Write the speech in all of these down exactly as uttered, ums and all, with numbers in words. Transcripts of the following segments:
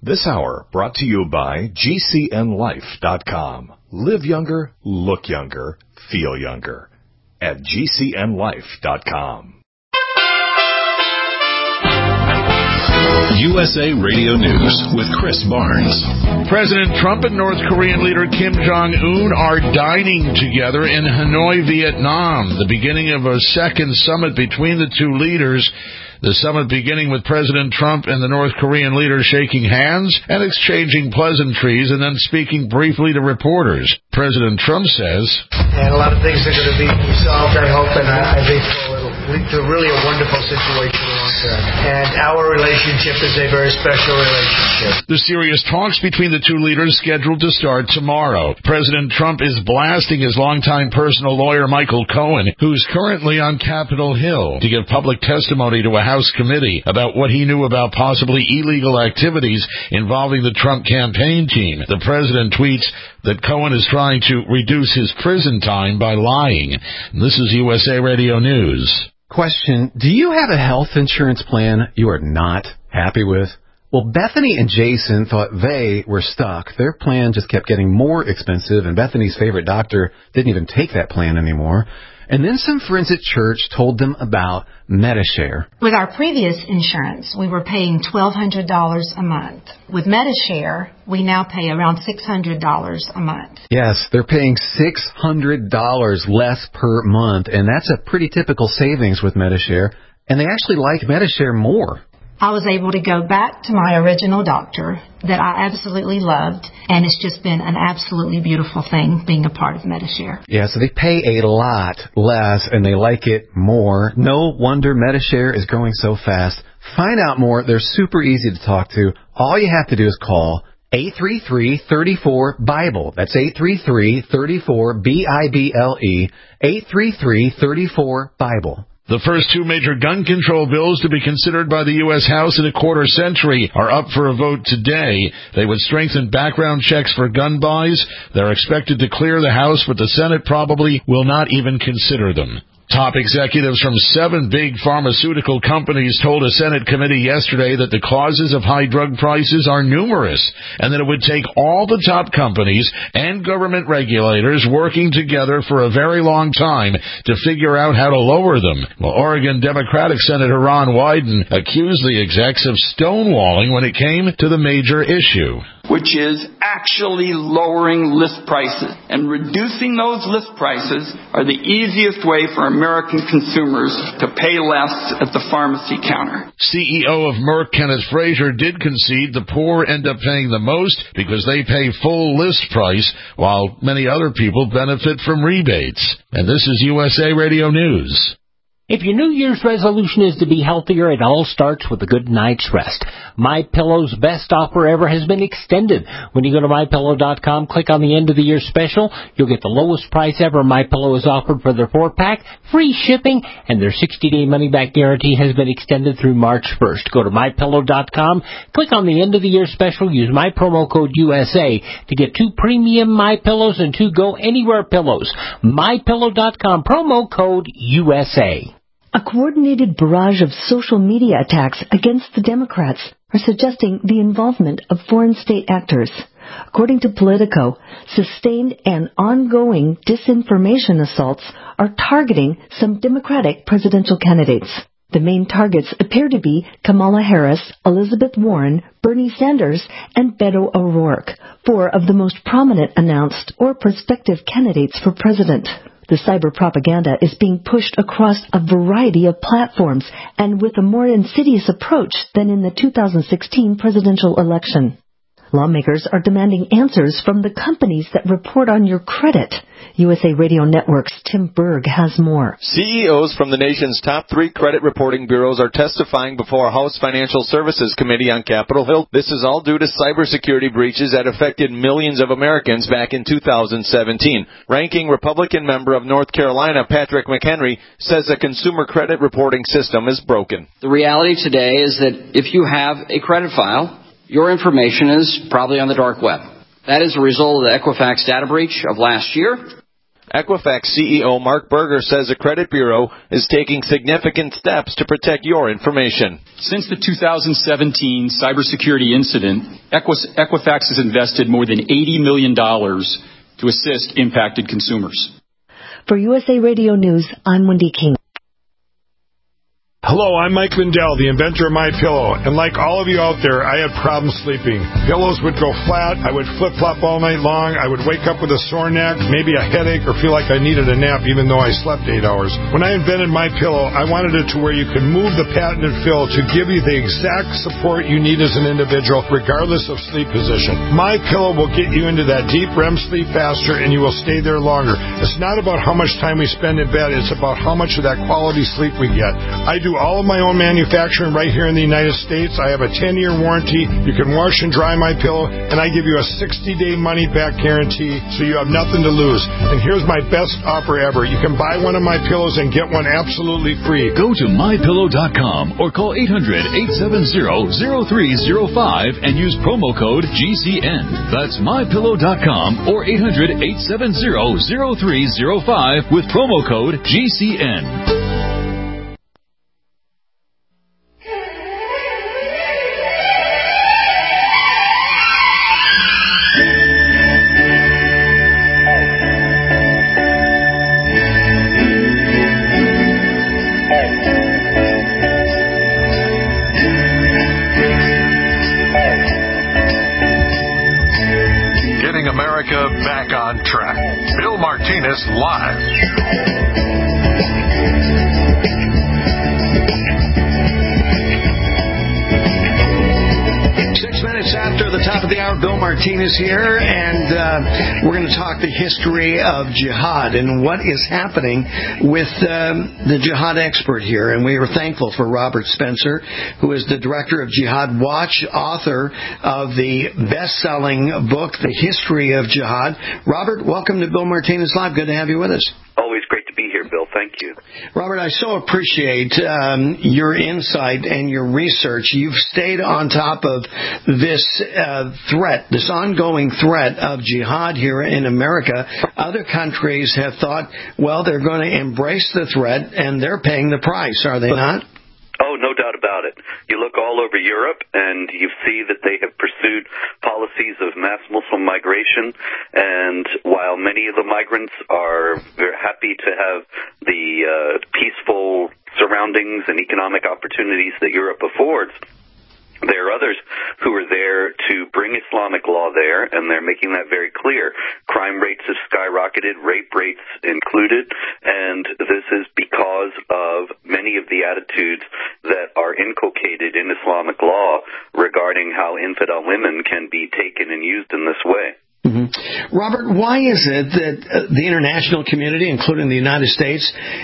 This hour brought to you by G C N life dot com. Live younger, look younger, feel younger at G C N life dot com. U S A Radio News with Chris Barnes. President Trump and North Korean leader Kim Jong-un are dining together in Hanoi, Vietnam, the beginning of a second summit between the two leaders. The summit beginning with President Trump and the North Korean leader shaking hands and exchanging pleasantries and then speaking briefly to reporters. President Trump says, and a lot of things are going to be resolved, I hope, and I, I think it'll lead to really a wonderful situation long term. And our relationship is a very special relationship. The serious talks between the two leaders scheduled to start tomorrow. President Trump is blasting his longtime personal lawyer Michael Cohen, who's currently on Capitol Hill, to give public testimony to a House committee about what he knew about possibly illegal activities involving the Trump campaign team. The president tweets that Cohen is trying to reduce his prison time by lying. This is U S A Radio News. Question, do you have a health insurance plan you are not happy with? Well, Bethany and Jason thought they were stuck. Their plan just kept getting more expensive, and Bethany's favorite doctor didn't even take that plan anymore. And then some friends at church told them about Medi-Share. With our previous insurance, we were paying twelve hundred dollars a month. With Medi-Share, we now pay around six hundred dollars a month. Yes, they're paying six hundred dollars less per month, and that's a pretty typical savings with Medi-Share. And they actually like Medi-Share more. I was able to go back to my original doctor that I absolutely loved, and it's just been an absolutely beautiful thing being a part of Medi-Share. Yeah, so they pay a lot less, and they like it more. No wonder Medi-Share is growing so fast. Find out more. They're super easy to talk to. All you have to do is call eight three three, three four, BIBLE. That's eight three three, three four, B I B L E, eight three three, three four, BIBLE. The first two major gun control bills to be considered by the U S House in a quarter century are up for a vote today. They would strengthen background checks for gun buys. They're expected to clear the House, but the Senate probably will not even consider them. Top executives from seven big pharmaceutical companies told a Senate committee yesterday that the causes of high drug prices are numerous and that it would take all the top companies and government regulators working together for a very long time to figure out how to lower them. Well, Oregon Democratic Senator Ron Wyden accused the execs of stonewalling when it came to the major issue, which is actually lowering list prices. And reducing those list prices are the easiest way for American consumers to pay less at the pharmacy counter. C E O of Merck, Kenneth Frazier, did concede the poor end up paying the most because they pay full list price, while many other people benefit from rebates. And this is U S A Radio News. If your New Year's resolution is to be healthier, it all starts with a good night's rest. MyPillow's best offer ever has been extended. When you go to My Pillow dot com, click on the end of the year special, you'll get the lowest price ever MyPillow has offered for their four-pack, free shipping, and their sixty-day money-back guarantee has been extended through March first. Go to My Pillow dot com, click on the end of the year special, use my promo code U S A to get two premium MyPillows and two Go Anywhere pillows. My Pillow dot com, promo code U S A. A coordinated barrage of social media attacks against the Democrats are suggesting the involvement of foreign state actors. According to Politico, sustained and ongoing disinformation assaults are targeting some Democratic presidential candidates. The main targets appear to be Kamala Harris, Elizabeth Warren, Bernie Sanders, and Beto O'Rourke, four of the most prominent announced or prospective candidates for president. The cyber propaganda is being pushed across a variety of platforms and with a more insidious approach than in the two thousand sixteen presidential election. Lawmakers are demanding answers from the companies that report on your credit. U S A Radio Network's Tim Berg has more. C E Os from the nation's top three credit reporting bureaus are testifying before a House Financial Services Committee on Capitol Hill. This is all due to cybersecurity breaches that affected millions of Americans back in two thousand seventeen. Ranking Republican member of North Carolina, Patrick McHenry, says the consumer credit reporting system is broken. The reality today is that if you have a credit file, your information is probably on the dark web. That is a result of the Equifax data breach of last year. Equifax C E O Mark Berger says a credit bureau is taking significant steps to protect your information. Since the two thousand seventeen cybersecurity incident, Equifax has invested more than eighty million dollars to assist impacted consumers. For U S A Radio News, I'm Wendy King. Hello, I'm Mike Lindell, the inventor of MyPillow, and like all of you out there, I had problems sleeping. Pillows would go flat, I would flip-flop all night long, I would wake up with a sore neck, maybe a headache, or feel like I needed a nap even though I slept eight hours. When I invented MyPillow, I wanted it to where you could move the patented fill to give you the exact support you need as an individual, regardless of sleep position. MyPillow will get you into that deep R E M sleep faster, and you will stay there longer. It's not about how much time we spend in bed, it's about how much of that quality sleep we get. I do all of my own manufacturing right here in the United States. I have a ten-year warranty. You can wash and dry my pillow, and I give you a sixty-day money-back guarantee, so you have nothing to lose. And here's my best offer ever. You can buy one of my pillows and get one absolutely free. Go to my pillow dot com or call eight hundred, eight seven zero, zero three zero five and use promo code G C N. That's my pillow dot com or eight hundred, eight seven zero, zero three zero five with promo code G C N. Back on track. Bill Martinez live. Six minutes after the top of the hour, Bill Martinez here, and uh, we're going to talk the history of jihad and what is happening with um, the jihad expert here. And we are thankful for Robert Spencer, who is the director of Jihad Watch, author of the best-selling book, The History of Jihad. Robert, welcome to Bill Martinez Live. Good to have you with us. Always great to be here, Bill. Thank you. Robert, I so appreciate um, your insight and your research. You've stayed on top of this uh, threat, this ongoing threat of jihad here in America. Other countries have thought, well, they're going to embrace the threat, and they're paying the price, are they not? Oh, no doubt about it. You look all over Europe, and you see that they have pursued policies of mass Muslim migration, and while many of the migrants are very happy to have the uh, peaceful surroundings and economic opportunities that Europe affords, there are others who are there to bring Islamic law there, and they're making that very clear. Crime rates have skyrocketed, rape rates included, and this is because of many of the attitudes that are inculcated in Islamic law regarding how infidel women can be taken and used in this way. Mm-hmm. Robert, why is it that uh, the international community, including the United States,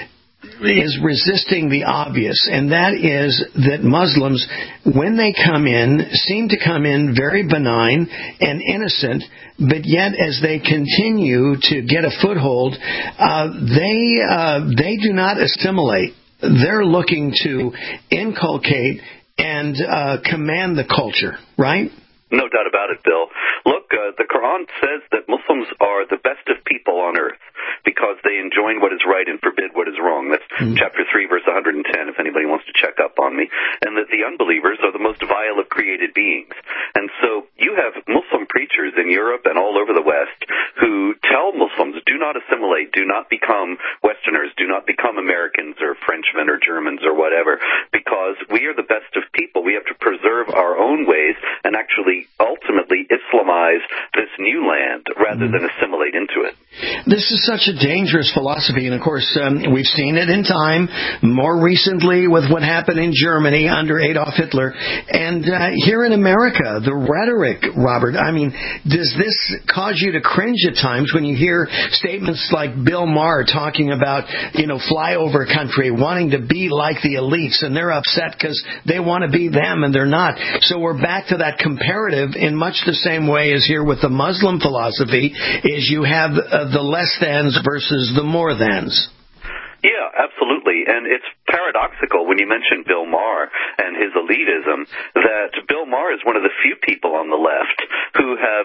is resisting the obvious, and that is that Muslims, when they come in, seem to come in very benign and innocent, but yet as they continue to get a foothold, uh, they uh, they do not assimilate. They're looking to inculcate and uh, command the culture, right? No doubt about it, Bill. Look, uh, the Quran says that Muslims are the best of people on earth because they enjoin what is right and forbid what is wrong. That's mm. chapter three, verse one hundred ten, if anybody wants to check up on me. And that the unbelievers are the most vile of created beings. And so you have Muslim preachers in Europe and all over the West who tell Muslims, do not assimilate, do not become Westerners, do not become Americans or Frenchmen or Germans or whatever, because we are the best of people. We have to preserve our own ways and actually ultimately Islamize this new land rather than assimilate into it. This is such a dangerous philosophy, and of course um, we've seen it in time, more recently with what happened in Germany under Adolf Hitler, and uh, here in America, the rhetoric, Robert, I mean, does this cause you to cringe at times when you hear statements like Bill Maher talking about, you know, flyover country, wanting to be like the elites, and they're upset because they want to be them and they're not. So we're back to that comparative in much the same way as here with the Muslim philosophy, is you have uh, the less thans versus the more thans. Yeah, absolutely. And it's paradoxical when you mention Bill Maher and his elitism that Bill Maher is one of the few people on the left who have spoken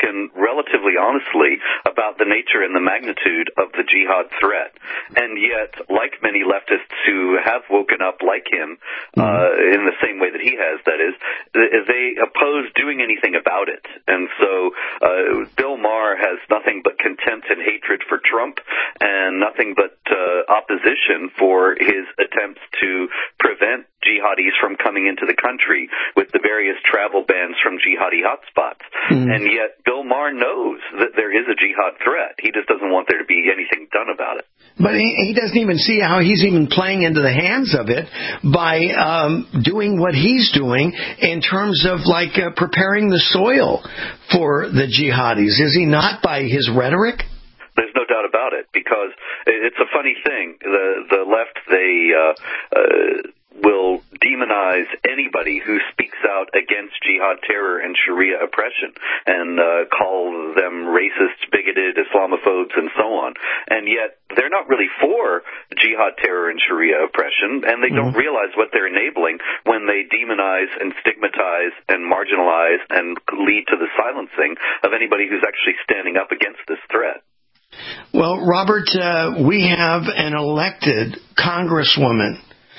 spoken relatively honestly about the nature and the magnitude of the jihad threat. And yet, like many leftists who have woken up like him, uh, in the same way that he has, that is, they oppose doing anything about it. And so uh, Bill Maher has nothing but contempt and hatred for Trump and nothing but uh, opposition for his attempts to prevent jihadis from coming into the country with the various travel bans from jihadi hotspots. Mm. And yet Bill Maher knows that there is a jihad threat. He just doesn't want there to be anything done about it. But he, he doesn't even see how he's even playing into the hands of it by um, doing what he's doing in terms of like uh, preparing the soil for the jihadis. Is he not, by his rhetoric? There's no doubt about it, because it's a funny thing. The the left, they uh, uh, will demonize anybody who speaks out against jihad terror and Sharia oppression and uh, call them racist, bigoted, Islamophobes, and so on. And yet they're not really for jihad terror and Sharia oppression, and they mm-hmm. don't realize what they're enabling when they demonize and stigmatize and marginalize and lead to the silencing of anybody who's actually standing up against this threat. Well, Robert, uh, we have an elected congresswoman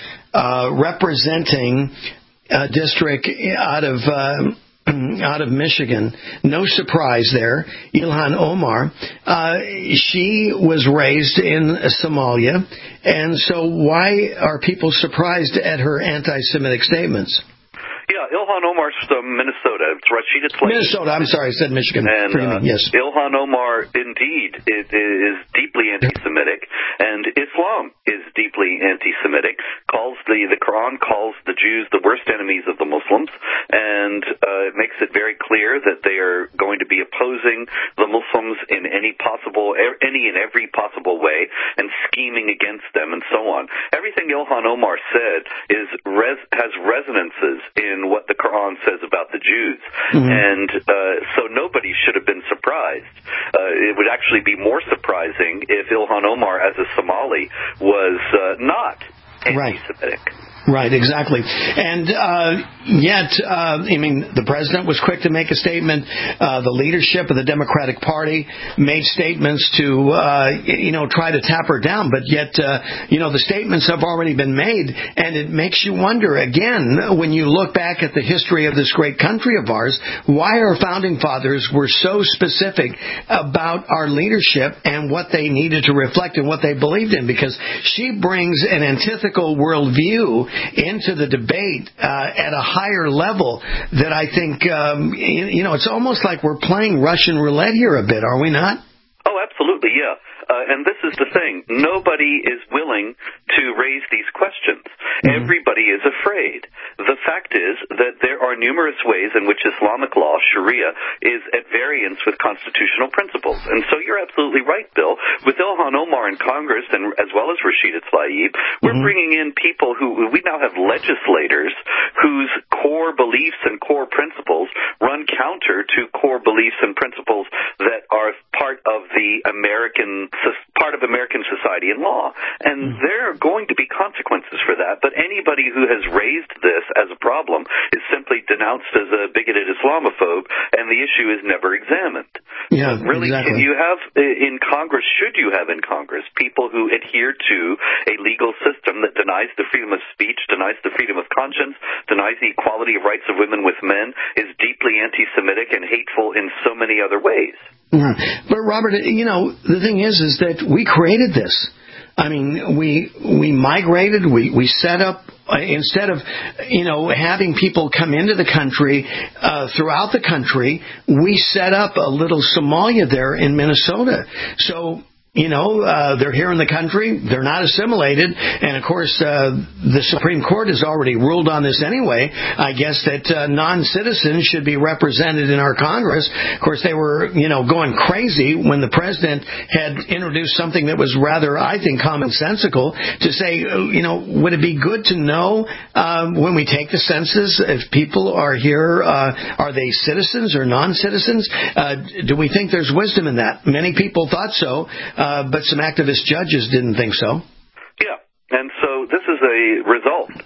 uh, representing a district out of uh, out of Michigan. No surprise there, Ilhan Omar. Uh, she was raised in Somalia, and so why are people surprised at her anti-Semitic statements? Yeah, Ilhan Omar's from Minnesota. It's Rashida Tlaib. Minnesota, I'm sorry, I said Michigan. And uh, yes. Ilhan Omar, indeed, is, is deeply anti-Semitic, and Islam is deeply anti-Semitic. Calls the, the Quran calls the Jews the worst enemies of the Muslims, and uh, it makes it very clear that they are going to be opposing the Muslims in any possible, any and every possible way, and scheming against them, and so on. Everything Ilhan Omar said is res, has resonances in In what the Quran says about the Jews. Mm-hmm. And uh, so nobody should have been surprised. Uh, it would actually be more surprising if Ilhan Omar, as a Somali, was uh, not anti-Semitic. Right. Right, exactly. And uh, yet, uh, I mean, the president was quick to make a statement. Uh, the leadership of the Democratic Party made statements to, uh, you know, try to tap her down. But yet, uh, you know, the statements have already been made. And it makes you wonder, again, when you look back at the history of this great country of ours, why our founding fathers were so specific about our leadership and what they needed to reflect and what they believed in. Because she brings an antithetical worldview into the debate uh, at a higher level that I think, um, you know, it's almost like we're playing Russian roulette here a bit, are we not? Oh, absolutely, yeah. Uh, and this is the thing. Nobody is willing to raise these questions. Mm-hmm. Everybody is afraid. The fact is that there are numerous ways in which Islamic law, Sharia, is at variance with constitutional principles. And so you're absolutely right, Bill. With Ilhan Omar in Congress, and as well as Rashida Tlaib, we're mm-hmm. bringing in people who, we now have legislators whose core beliefs and core principles run counter to core beliefs and principles that are part of the American part of American society and law. And there are going to be consequences for that, but anybody who has raised this as a problem is simply denounced as a bigoted Islamophobe, and the issue is never examined. Yeah, really, exactly. Can you have in Congress, should you have in Congress, people who adhere to a legal system that denies the freedom of speech, denies the freedom of conscience, denies the equality of rights of women with men, is deeply anti-Semitic and hateful in so many other ways? Mm-hmm. But Robert, you know, the thing is, is that we created this. I mean, we we migrated, we, we set up, uh, instead of, you know, having people come into the country, uh, throughout the country, we set up a little Somalia there in Minnesota. So, you know, uh, they're here in the country, they're not assimilated, and of course, uh, the Supreme Court has already ruled on this anyway, I guess, that uh, non-citizens should be represented in our Congress. Of course, they were, you know, going crazy when the president had introduced something that was rather, I think, commonsensical to say, you know, would it be good to know uh, when we take the census if people are here, uh, are they citizens or non-citizens? Uh, do we think there's wisdom in that? Many people thought so. Uh, Uh, but some activist judges didn't think so. Yeah, and so this is a result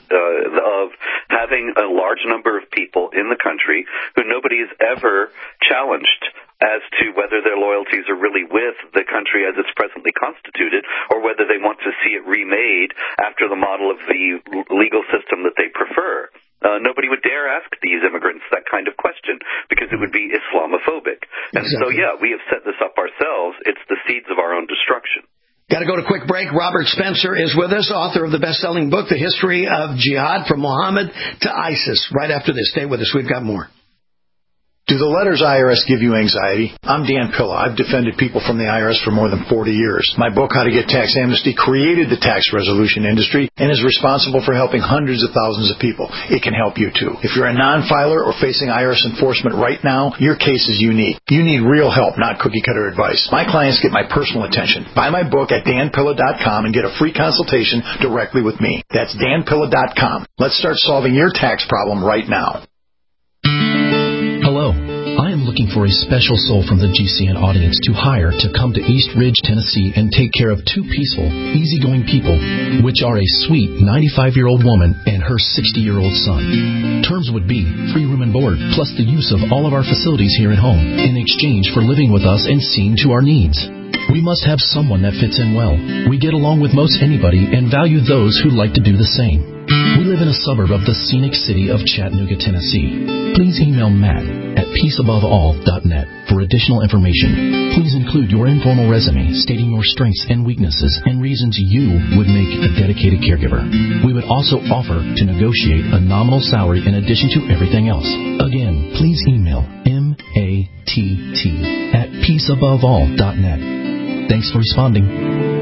uh, of having a large number of people in the country who nobody has ever challenged as to whether their loyalties are really with the country as it's presently constituted, or whether they want to see it remade after the model of the legal system that they prefer. Uh, nobody would dare ask these immigrants that kind of question because it would be Islamophobic. And exactly. so, yeah, we have set this up ourselves. It's the seeds of our own destruction. Got to go to a quick break. Robert Spencer is with us, author of the best-selling book, The History of Jihad, From Muhammad to ISIS. Right after this, stay with us. We've got more. Do the letters I R S give you anxiety? I'm Dan Pilla. I've defended people from the I R S for more than forty years. My book, How to Get Tax Amnesty, created the tax resolution industry and is responsible for helping hundreds of thousands of people. It can help you, too. If you're a non-filer or facing I R S enforcement right now, your case is unique. You need real help, not cookie-cutter advice. My clients get my personal attention. Buy my book at dan pilla dot com and get a free consultation directly with me. That's dan pilla dot com. Let's start solving your tax problem right now. Hello. I am looking for a special soul from the G C N audience to hire to come to East Ridge, Tennessee and take care of two peaceful, easygoing people, which are a sweet ninety-five-year-old woman and her sixty-year-old son. Terms would be free room and board, plus the use of all of our facilities here at home in exchange for living with us and seeing to our needs. We must have someone that fits in well. We get along with most anybody and value those who like to do the same. We live in a suburb of the scenic city of Chattanooga, Tennessee. Please email Matt at peace above all dot net for additional information. Please include your informal resume stating your strengths and weaknesses and reasons you would make a dedicated caregiver. We would also offer to negotiate a nominal salary in addition to everything else. Again, please email M A T T at peace above all dot net. Thanks for responding.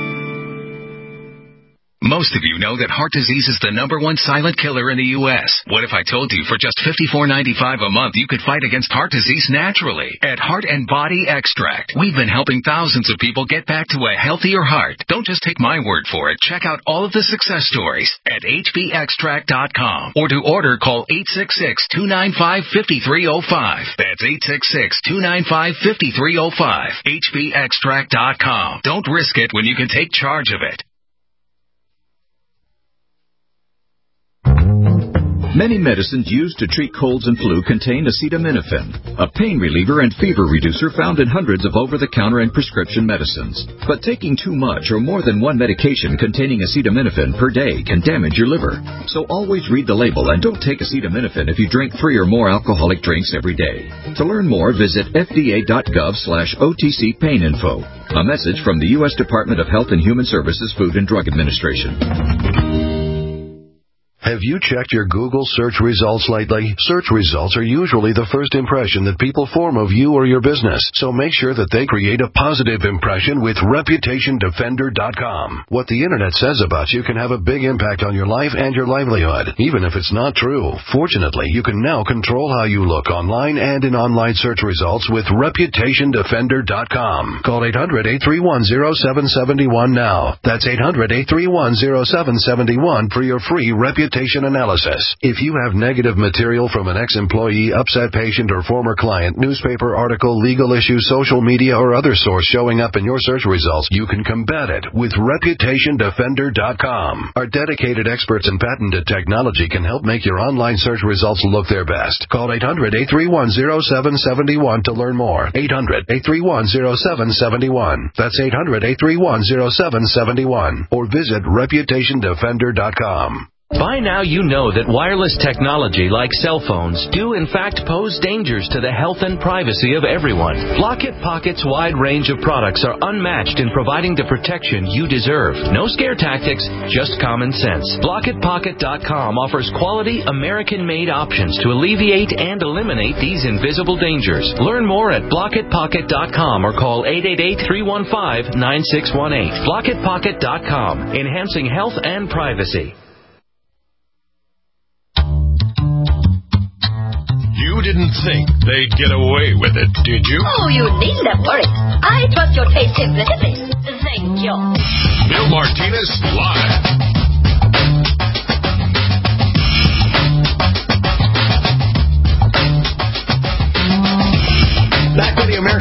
Most of you know that heart disease is the number one silent killer in the U S What if I told you for just fifty-four ninety-five a month you could fight against heart disease naturally? At Heart and Body Extract, we've been helping thousands of people get back to a healthier heart. Don't just take my word for it. Check out all of the success stories at h b extract dot com. Or to order, call eight six six, two nine five, five three zero five. That's eight six six, two nine five, five three zero five. h b extract dot com. Don't risk it when you can take charge of it. Many medicines used to treat colds and flu contain acetaminophen, a pain reliever and fever reducer found in hundreds of over-the-counter and prescription medicines. But taking too much or more than one medication containing acetaminophen per day can damage your liver. So always read the label and don't take acetaminophen if you drink three or more alcoholic drinks every day. To learn more, visit f d a dot gov slash o t c pain info. A message from the U S Department of Health and Human Services Food and Drug Administration. Have you checked your Google search results lately? Search results are usually the first impression that people form of you or your business, so make sure that they create a positive impression with reputation defender dot com. What the internet says about you can have a big impact on your life and your livelihood, even if it's not true. Fortunately, you can now control how you look online and in online search results with reputation defender dot com. Call eight hundred, eight three one, zero seven seven one now. That's eight hundred, eight three one, zero seven seven one for your free reputation analysis. If you have negative material from an ex-employee, upset patient, or former client, newspaper article, legal issue, social media, or other source showing up in your search results, you can combat it with reputation defender dot com. Our dedicated experts in patented technology can help make your online search results look their best. Call eight hundred, eight three one, zero seven seven one to learn more. eight hundred, eight three one, zero seven seven one. That's eight hundred, eight three one, zero seven seven one. Or visit reputation defender dot com. By now you know that wireless technology like cell phones do in fact pose dangers to the health and privacy of everyone. Blockit Pocket's wide range of products are unmatched in providing the protection you deserve. No scare tactics, just common sense. Blockit Pocket dot com offers quality American-made options to alleviate and eliminate these invisible dangers. Learn more at Blockit Pocket dot com or call eight eight eight, three one five, nine six one eight. Blockit Pocket dot com, enhancing health and privacy. You didn't think they'd get away with it, did you? Oh, you needn't worry. I trust your taste implicitly. Thank you. Bill Martinez, live. Back with the American nineteen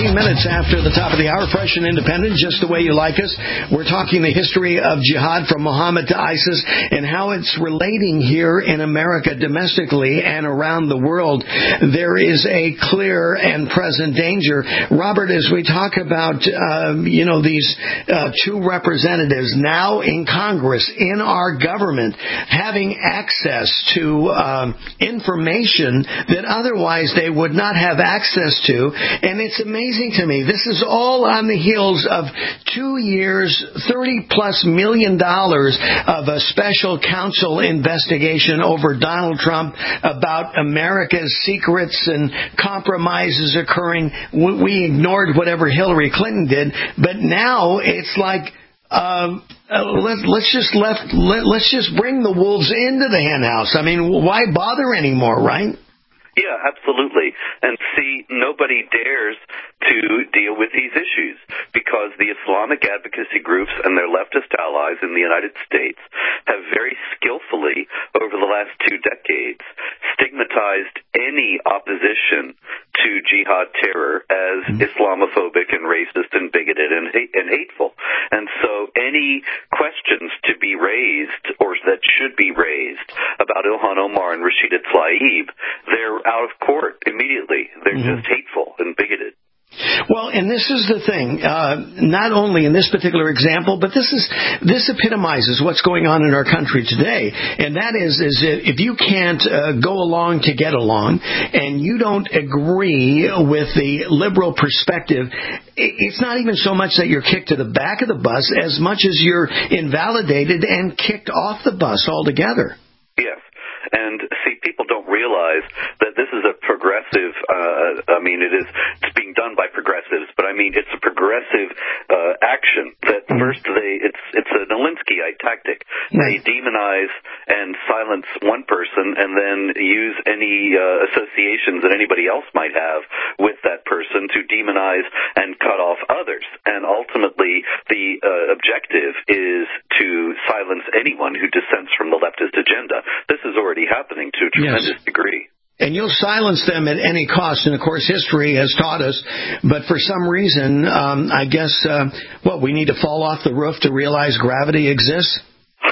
nineteen minutes after the top of the hour, fresh and independent, just the way you like us. We're talking the history of jihad from Muhammad to ISIS and how it's relating here in America domestically and around the world. There is a clear and present danger. Robert, as we talk about, um, you know, these uh, two representatives now in Congress, in our government, having access to um, information that otherwise they would not have access to. And it's amazing to me. This is all on the heels of two years, thirty plus million dollars of a special counsel investigation over Donald Trump about America's secrets and compromises occurring. We ignored whatever Hillary Clinton did, but now it's like, um, uh, let, let's just left, let, let's just bring the wolves into the hen house. I mean, why bother anymore, right? Yeah, absolutely. And see, nobody dares to deal with these issues because the Islamic advocacy groups and their leftist allies in the United States have very skillfully, over the last two decades, stigmatized any opposition to jihad terror as Islamophobic and racist and bigoted and, hate, and hateful. And so any questions to be raised or that should be raised about Ilhan Omar and Rashida Tlaib, they're out of court immediately. They're mm-hmm. just hateful and bigoted. Well, and this is the thing, uh, not only in this particular example, but this is this epitomizes what's going on in our country today. And that is, is if you can't uh, go along to get along and you don't agree with the liberal perspective, it's not even so much that you're kicked to the back of the bus as much as you're invalidated and kicked off the bus altogether. Yes. And see, people don't realize that this is a progressive, uh, I mean, it is, it's being done by progressives, but I mean, it's a progressive, uh, action that first they, it's, it's an Alinskyite tactic. They demonize and silence one person and then use any, uh, associations that anybody else might have with that person to demonize and cut off others. And ultimately, the, uh, objective is to silence anyone who dissents from the leftist agenda. This is already happening to a tremendous yes. degree. And you'll silence them at any cost. And, of course, history has taught us. But for some reason, um, I guess, uh, well, we need to fall off the roof to realize gravity exists.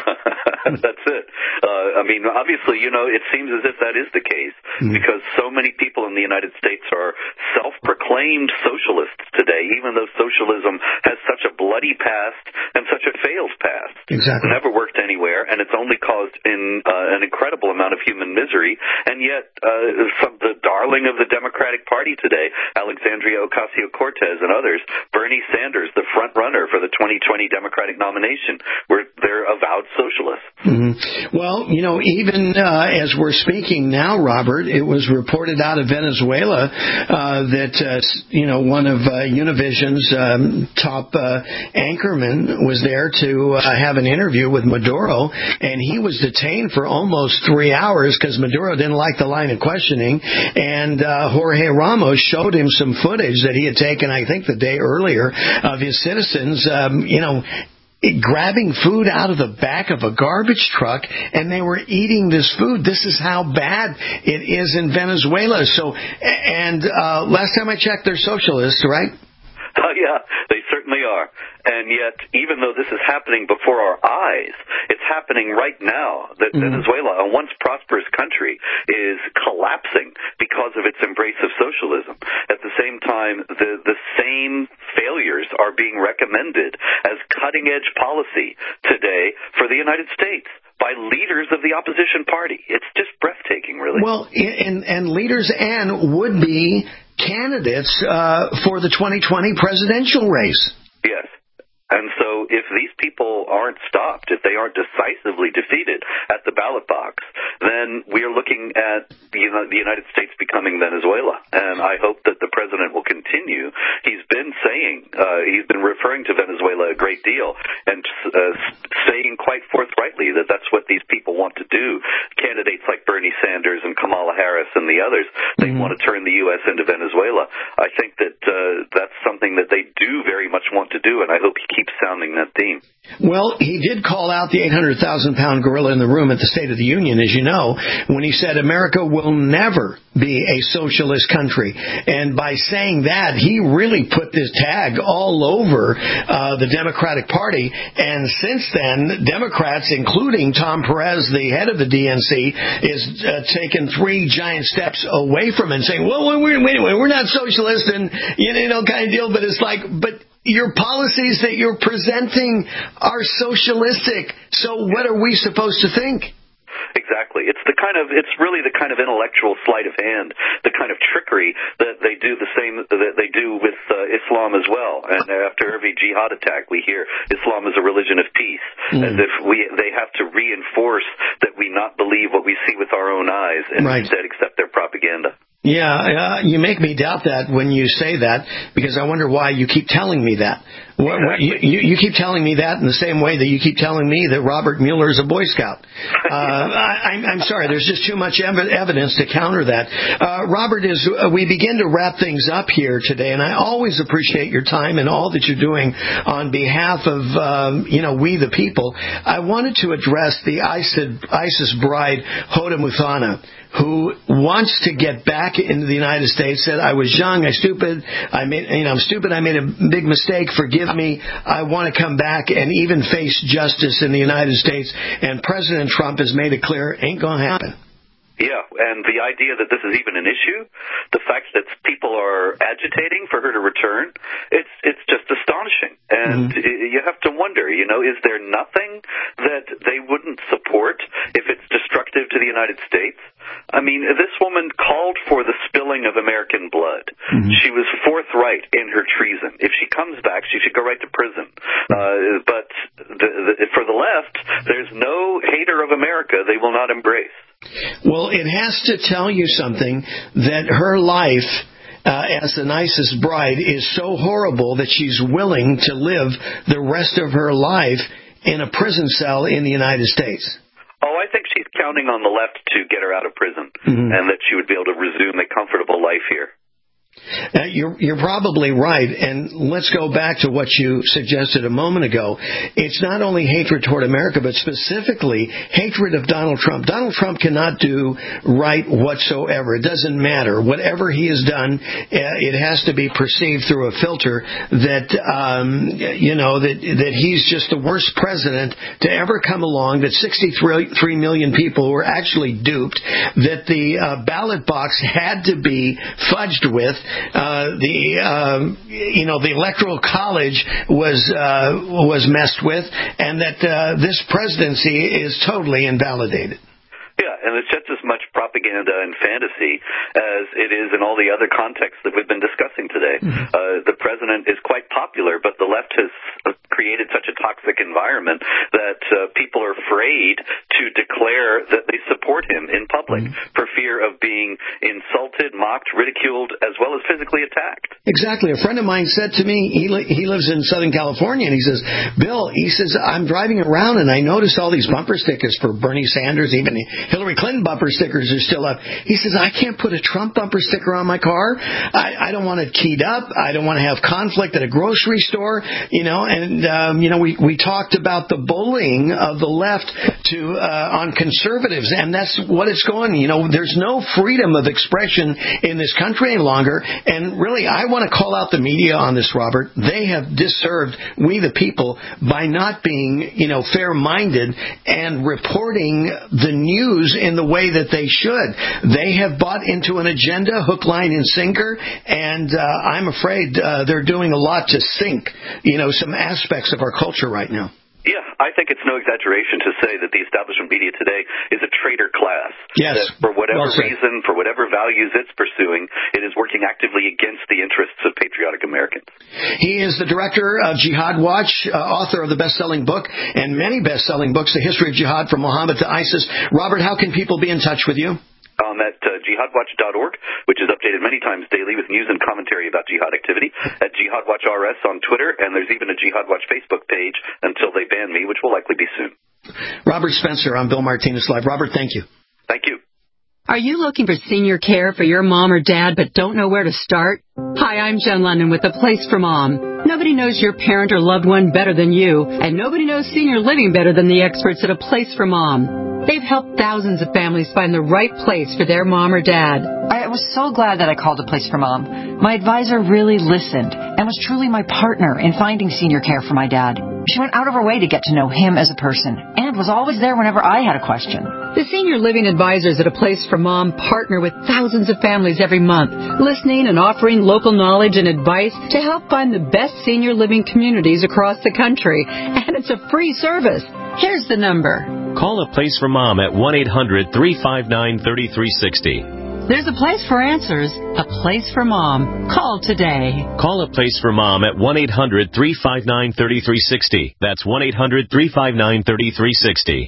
That's it. Uh, I mean, obviously, you know, it seems as if that is the case mm. because so many people in the United States are self-proclaimed socialists today, even though socialism has such a bloody past and such a failed past. Exactly. It never worked anywhere, and it's only caused in uh, an incredible amount of human misery. And yet, uh, some, the darling of the Democratic Party today, Alexandria Ocasio-Cortez and others, Bernie Sanders, the front runner for the twenty twenty Democratic nomination, were they're avowed socialists. Mm-hmm. Well, you know, even uh, as we're speaking now, Robert, it was reported out of Venezuela uh, that, uh, you know, one of uh, Univision's um, top uh, anchormen was there to uh, have an interview with Maduro, and he was detained for almost three hours because Maduro didn't like the line of questioning, and uh, Jorge Ramos showed him some footage that he had taken, I think, the day earlier of his citizens, um, you know, grabbing food out of the back of a garbage truck, and they were eating this food. This is how bad it is in Venezuela. So, and uh, last time I checked, they're socialists, right? Oh, yeah, they certainly are. And yet, even though this is happening before our eyes, it's happening right now that mm-hmm. Venezuela, a once prosperous country, is collapsing because of its embrace of socialism. At the same time, the, the same failures are being recommended as cutting-edge policy today for the United States by leaders of the opposition party. It's just breathtaking, really. Well, and, and leaders and would-be candidates uh, for the twenty twenty presidential race. Yes. And so if these people aren't stopped, if they aren't decisively defeated at the ballot box, then we are looking at you know, the United States becoming Venezuela. And I hope that the president will continue. He's been saying, uh, he's been referring to Venezuela a great deal and uh, saying quite forthrightly that that's what these people want to do. Candidates like Bernie Sanders and Kamala Harris and the others. They mm-hmm. want to turn the U S into Venezuela. I think that uh, that's something that they do very much want to do, and I hope he keeps sounding that theme. Well, he did call out the eight hundred thousand pound gorilla in the room at the State of the Union, as you know, when he said America will never be a socialist country. And by saying that, he really put this tag all over uh, the Democratic Party. And since then, Democrats, including Tom Perez, the head of the D N C, is uh, taking three giant steps away from it and saying, well, wait, wait, wait, we're not socialist and, you know, kind of deal. But it's like, but your policies that you're presenting are socialistic. So what are we supposed to think? Exactly. It's the kind of, it's really the kind of intellectual sleight of hand, the kind of trickery that they do the same, that they do with uh, Islam as well. And after every jihad attack, we hear Islam is a religion of peace, mm. as if we, they have to reinforce that we not believe what we see with our own eyes and right. instead accept their propaganda. Yeah, uh, you make me doubt that when you say that, because I wonder why you keep telling me that. What, what, you, you keep telling me that in the same way that you keep telling me that Robert Mueller is a Boy Scout. Uh, I, I'm, I'm sorry, there's just too much ev- evidence to counter that. Uh, Robert, as uh, we begin to wrap things up here today, and I always appreciate your time and all that you're doing on behalf of, um, you know, we the people, I wanted to address the ISIS, ISIS bride, Hoda Muthana, who wants to get back into the United States, said, I was young, I stupid, I made, you know, I'm stupid, I made a big mistake, forgive me, I want to come back and even face justice in the United States. And President Trump has made it clear, ain't going to happen. Yeah, and the idea that this is even an issue, the fact that people are agitating for her to return, it's it's just astonishing. And mm-hmm. you have to wonder, you know, is there nothing that they wouldn't support if it's destructive to the United States? I mean, this woman called for the spilling of American blood. Mm-hmm. She was forthright in her treason. If she comes back, she should go right to prison. Uh, but the, the, for the left, there's no hater of America they will not embrace. Well, it has to tell you something that her life uh, as an ISIS bride is so horrible that she's willing to live the rest of her life in a prison cell in the United States. Oh, I think she's counting on the left to get her out of prison, mm-hmm. and that she would be able to resume a comfortable life here. Uh, you're, you're probably right, and let's go back to what you suggested a moment ago. It's not only hatred toward America, but specifically hatred of Donald Trump. Donald Trump cannot do right whatsoever. It doesn't matter. Whatever he has done, uh, it has to be perceived through a filter that, um, you know, that, that he's just the worst president to ever come along, that sixty-three million people were actually duped, that the uh, ballot box had to be fudged with. Uh, the um, you know the Electoral College was uh, was messed with, and that uh, this presidency is totally invalidated. Yeah, and it's just as much propaganda and fantasy as it is in all the other contexts that we've been discussing today. Mm-hmm. Uh, the president is quite popular, but the left has created such a toxic environment that uh, people are afraid to declare that they support him in public mm-hmm. for fear of being insulted, mocked, ridiculed, as well as physically attacked. Exactly. A friend of mine said to me, he li- he lives in Southern California, and he says, Bill, he says, I'm driving around and I noticed all these bumper stickers for Bernie Sanders, even Hillary Clinton bumper stickers are still up. He says, I can't put a Trump bumper sticker on my car. I, I don't want it keyed up. I don't want to have conflict at a grocery store. You know, and, um, you know, we, we talked about the bullying of the left to uh, on conservatives, and that's what it's going. You know, there's no freedom of expression in this country any longer. And really, I want to call out the media on this, Robert. They have disserved we the people by not being, you know, fair-minded and reporting the news in the way that they should. They have bought into an agenda, hook, line, and sinker, and uh, I'm afraid uh, they're doing a lot to sink, you know, some aspects of our culture right now. Yeah, I think it's no exaggeration to say that the establishment media today is a traitor class. Yes. That for whatever well reason, for whatever values it's pursuing, it is working actively against the interests of patriotic Americans. He is the director of Jihad Watch, uh, author of the best-selling book and many best-selling books, The History of Jihad from Muhammad to ISIS. Robert, how can people be in touch with you? On that uh, jihad watch dot org, which is updated many times daily with news and commentary about jihad activity, at Jihad Watch R S on Twitter, and there's even a Jihad Watch Facebook page until they ban me, which will likely be soon. Robert Spencer, I'm Bill Martinez Live. Robert, thank you. Thank you. Are you looking for senior care for your mom or dad but don't know where to start? Hi, I'm Jen London with A Place for Mom. Nobody knows your parent or loved one better than you, and nobody knows senior living better than the experts at A Place for Mom. They've helped thousands of families find the right place for their mom or dad. I was so glad that I called A Place for Mom. My advisor really listened and was truly my partner in finding senior care for my dad. She went out of her way to get to know him as a person and was always there whenever I had a question. The senior living advisors at A Place for Mom partner with thousands of families every month, listening and offering local knowledge and advice to help find the best senior living communities across the country. And it's a free service. Here's the number. Call A Place for Mom at one eight hundred, three five nine, three three six zero. There's a place for answers, a place for Mom. Call today. Call A Place for Mom at one eight hundred, three five nine, three three six zero. That's one eight hundred, three five nine, three three six zero.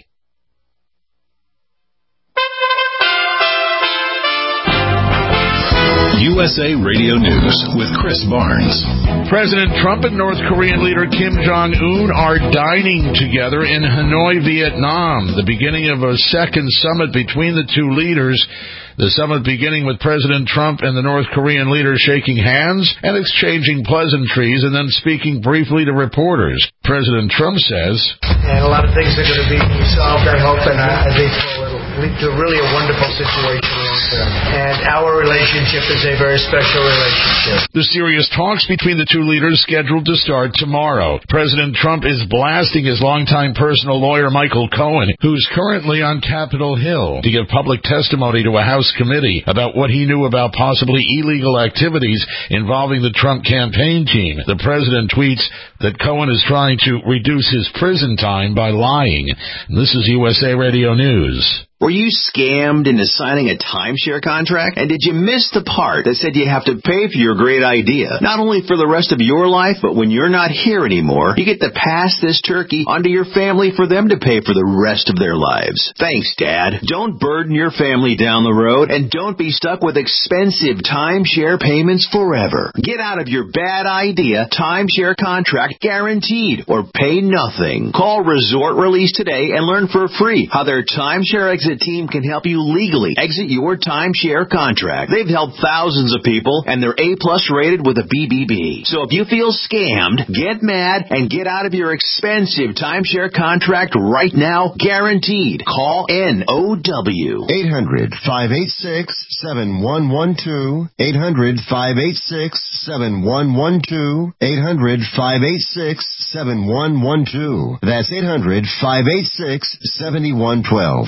U S A Radio News with Chris Barnes. President Trump and North Korean leader Kim Jong-un are dining together in Hanoi, Vietnam, the beginning of a second summit between the two leaders. The summit beginning with President Trump and the North Korean leader shaking hands and exchanging pleasantries and then speaking briefly to reporters. President Trump says, and a lot of things are going to be solved, I hope, and I think it'll lead to really a wonderful situation long term. And our relationship is a very special relationship. The serious talks between the two leaders scheduled to start tomorrow. President Trump is blasting his longtime personal lawyer Michael Cohen, who's currently on Capitol Hill, to give public testimony to a House committee about what he knew about possibly illegal activities involving the Trump campaign team. The president tweets that Cohen is trying to reduce his prison time by lying. This is U S A Radio News. Were you scammed into signing a timeshare contract? And did you miss the part that said you have to pay for your great idea? Not only for the rest of your life, but when you're not here anymore, you get to pass this turkey onto your family for them to pay for the rest of their lives. Thanks, Dad. Don't burden your family down the road, and don't be stuck with expensive timeshare payments forever. Get out of your bad idea timeshare contract guaranteed, or pay nothing. Call Resort Release today and learn for free how their timeshare exit team can help you legally exit your timeshare contract. They've helped thousands of people, and they're A-plus rated with a B B B. So if you feel scammed, get mad and get out of your expensive timeshare contract right now, guaranteed. Call N O W. eight hundred, five eight six, seven one one two. eight hundred, five eight six, seven one one two. eight hundred, five eight six, seven one one two. That's eight hundred, five eight six, seven one one two.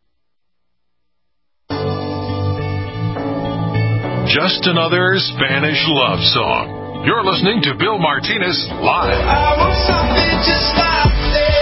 Just another Spanish love song. You're listening to Bill Martinez live. I want something just like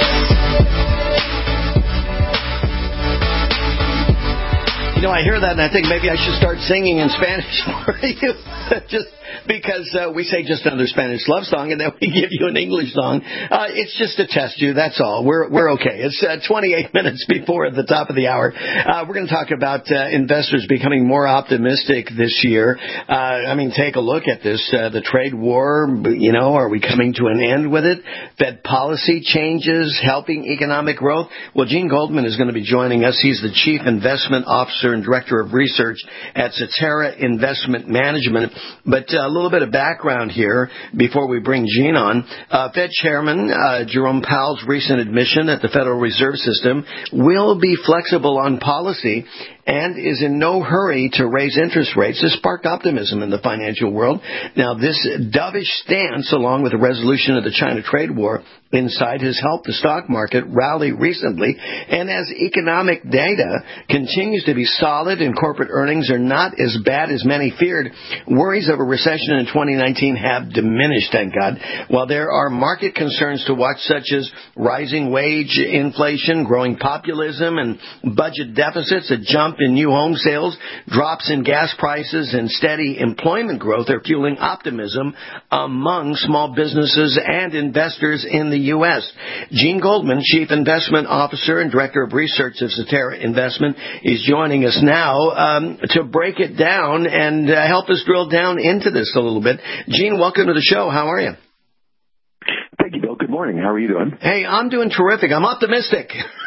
this. You know, I hear that and I think maybe I should start singing in Spanish for you. Just because uh, we say just another Spanish love song and then we give you an English song. Uh, it's just to test you, that's all. We're we're okay. It's uh, twenty-eight minutes before the top of the hour. Uh, we're going to talk about uh, investors becoming more optimistic this year. Uh, I mean, take a look at this. Uh, the trade war, you know, are we coming to an end with it? Fed policy changes helping economic growth? Well, Gene Goldman is going to be joining us. He's the Chief Investment Officer and Director of Research at Cetera Investment Management. But uh, a little bit of background here before we bring Gene on. Uh, Fed Chairman uh, Jerome Powell's recent admission that the Federal Reserve System will be flexible on policy and is in no hurry to raise interest rates has sparked optimism in the financial world. Now, this dovish stance, along with the resolution of the China trade war inside, has helped the stock market rally recently. And as economic data continues to be solid and corporate earnings are not as bad as many feared, worries of a recession in twenty nineteen have diminished, thank God. While there are market concerns to watch, such as rising wage inflation, growing populism, and budget deficits, a jump in new home sales, drops in gas prices, and steady employment growth are fueling optimism among small businesses and investors in the U S. Gene Goldman, Chief Investment Officer and Director of Research of Cetera Investment, is joining us now um, to break it down and uh, help us drill down into this a little bit. Gene, welcome to the show. How are you? Thank you, Bill. Good morning. How are you doing? Hey, I'm doing terrific. I'm optimistic.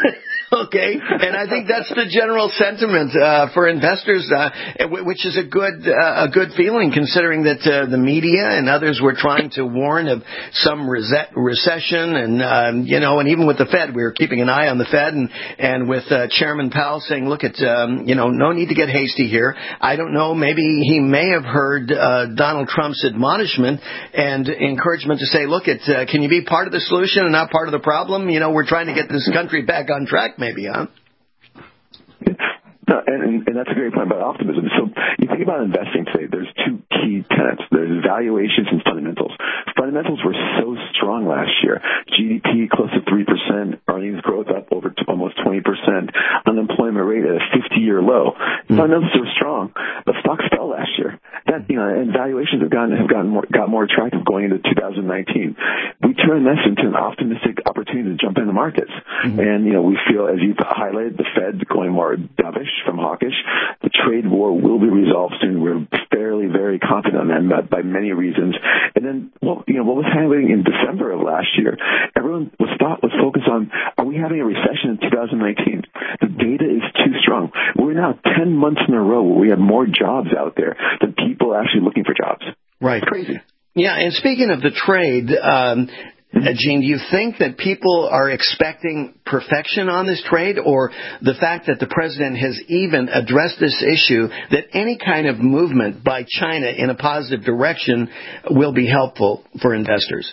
Okay, and I think that's the general sentiment uh, for investors, uh, which is a good uh, a good feeling, considering that uh, the media and others were trying to warn of some rese- recession, and um, you know, and even with the Fed, we were keeping an eye on the Fed, and and with uh, Chairman Powell saying, "Look, at um, you know, no need to get hasty here." I don't know, maybe he may have heard uh, Donald Trump's admonishment and encouragement to say, "Look, at uh, can you be part of the solution and not part of the problem? You know, we're trying to get this country back on track." Maybe, huh? No, and, and that's a great point about optimism. So you think about investing today, there's two key tenets. There's valuations and fundamentals. Fundamentals were so strong last year. G D P close to three percent, earnings growth up over t- almost twenty percent, unemployment rate at a fifty-year low. Mm-hmm. Fundamentals were strong, but stocks fell last year. That, you know, and valuations have gotten have gotten more, got more attractive going into two thousand nineteen. We turn this into an optimistic opportunity to jump into markets. Mm-hmm. And, you know, we feel, as you highlighted, the Fed going more dovish from hawkish. The trade war will be resolved soon. We're fairly, very confident on that by many reasons. And then, well, you know, what was happening in December of last year? Everyone was thought was focused on, are we having a recession in two thousand nineteen? The data is too strong. We're now ten months in a row where we have more jobs out there than people actually looking for jobs. Right. It's crazy. Yeah, and speaking of the trade, um, Gene, do you think that people are expecting perfection on this trade, or the fact that the president has even addressed this issue, that any kind of movement by China in a positive direction will be helpful for investors?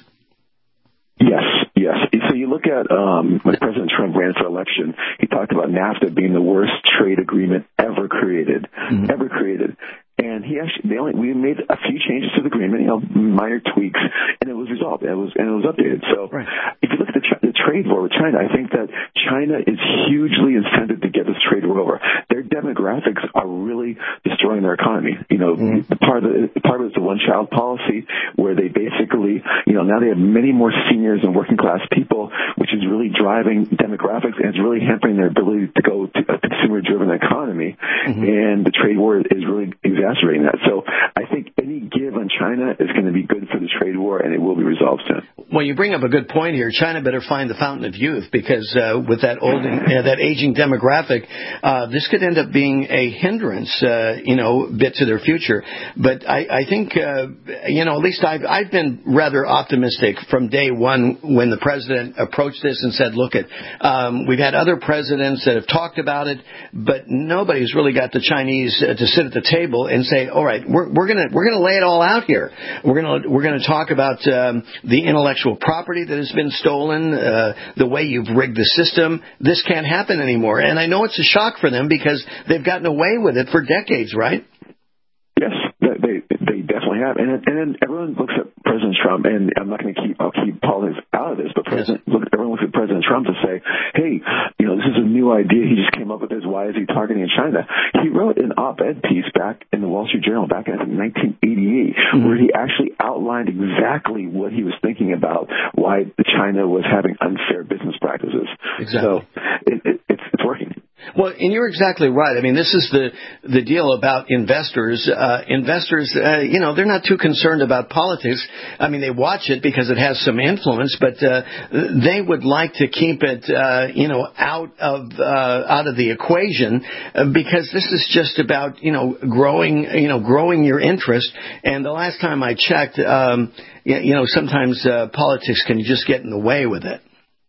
Yes, yes. So you look at um, when President Trump ran for election, he talked about NAFTA being the worst trade agreement ever created, mm-hmm. ever created. And he actually, they only, we made a few changes to the agreement, you know, minor tweaks, and it was resolved. It was, and it was updated. So, right. If you look at the, tra- the trade war with China, I think that China is hugely incented to get this trade war over. Their demographics are really destroying their economy. You know, mm-hmm. part of it, part of it is the one-child policy, where they basically, you know, now they have many more seniors and working-class people, which is really driving demographics, and it's really hampering their ability to go to a consumer-driven economy. Mm-hmm. And the trade war is really exacerbating that. So I think any give on China is going to be good for the trade war, and it will be resolved soon. Well, you bring up a good point here. China better find the fountain of youth, because uh, with that old, uh, that aging demographic, uh, this could end up being a hindrance, uh, you know, bit to their future. But I, I think, uh, you know, at least I've, I've been rather optimistic from day one when the president approached this and said, look, it, um, we've had other presidents that have talked about it, but nobody's really got the Chinese uh, to sit at the table and say, all right, we're, we're gonna we're gonna lay it all out here. We're gonna we're gonna talk about um, the intellectual property that has been stolen, uh, the way you've rigged the system. This can't happen anymore. And I know it's a shock for them because they've gotten away with it for decades, right? Yes, they they definitely have. And and then everyone looks at President Trump, and I'm not going to keep I'll keep politics out of this, but President yes. look, everyone looks at President Trump to say, hey, you know, this is a new idea he just came up with. This. Why is he targeting China? He wrote an op-ed piece back in the Wall Street Journal back in nineteen eighty-eight, mm-hmm. where he actually outlined exactly what he was thinking about why China was having unfair business practices. Exactly. So it, it, it's it's working. Well, and you're exactly right. I mean, this is the the deal about investors. Uh, investors, uh, you know, they're not too concerned about politics. I mean, they watch it because it has some influence, but uh, they would like to keep it, uh, you know, out of uh, out of the equation uh, because this is just about, you know, growing, you know, growing your interest. And the last time I checked, um, you know, sometimes uh, politics can just get in the way with it.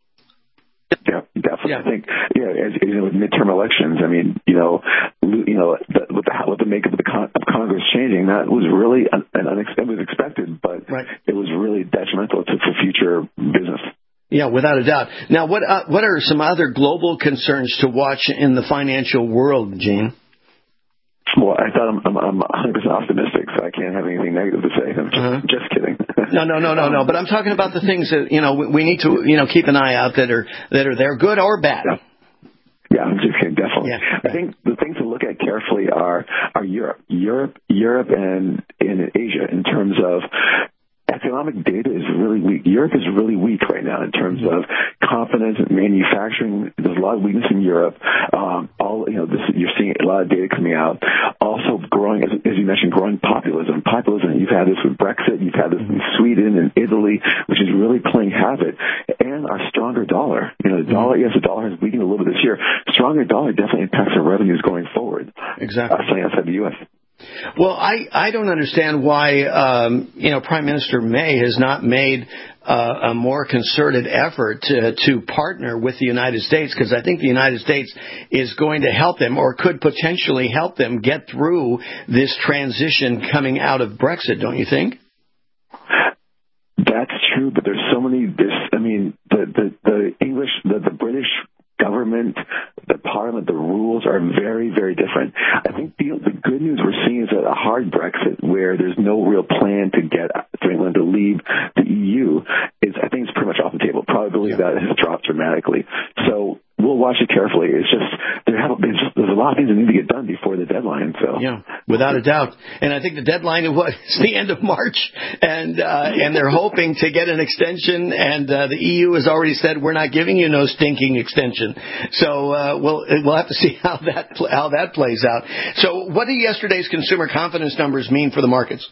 Yeah, definitely. Yeah. I think, yeah, as, you know, with midterm elections, I mean, you know, you know, the, with the with the makeup of the con- of Congress changing, that was really an, an unex- it was expected, but right. it was really detrimental to for future business. Yeah, without a doubt. Now, what uh, what are some other global concerns to watch in the financial world, Gene? Well, I thought I'm, I'm, I'm one hundred percent optimistic, so I can't have anything negative to say. I'm just, uh-huh. just kidding. no, no, no, no, no. But I'm talking about the things that, you know, we, we need to, you know, keep an eye out that are that are there, good or bad. Yeah, yeah I'm just kidding, definitely. Yeah. I think the things to look at carefully are are Europe, Europe, Europe, and in Asia in terms of. Economic data is really weak. Europe is really weak right now in terms of confidence and manufacturing. There's a lot of weakness in Europe. Um, all you know, this, you're seeing a lot of data coming out. Also growing, as, as you mentioned, growing populism. Populism, you've had this with Brexit, you've had this in Sweden and Italy, which is really playing havoc. And our stronger dollar. You know, the dollar, yes, the dollar has weakened a little bit this year. Stronger dollar definitely impacts our revenues going forward. Exactly. Uh, certainly outside the U S. Well, I, I don't understand why, um, you know, Prime Minister May has not made uh, a more concerted effort to, to partner with the United States, because I think the United States is going to help them, or could potentially help them get through this transition coming out of Brexit, don't you think? That's true, but there's so many, this, I mean, the, the, the English, the, the British government, the parliament, the rules are very, very different. I think the, the good news we're seeing is that a hard Brexit, where there's no real plan to get for England to leave the E U, is, I think, it's pretty much off the table. Probability of that has dropped dramatically. So we'll watch it carefully. It's just, there have, there's, just, there's a lot of things that need to get done before the deadline. So yeah, without a doubt. And I think the deadline is what? It's the end of March, and uh, and they're hoping to get an extension. And uh, the E U has already said, we're not giving you no stinking extension. So uh, we'll we'll have to see how that how that plays out. So what do yesterday's consumer confidence numbers mean for the markets?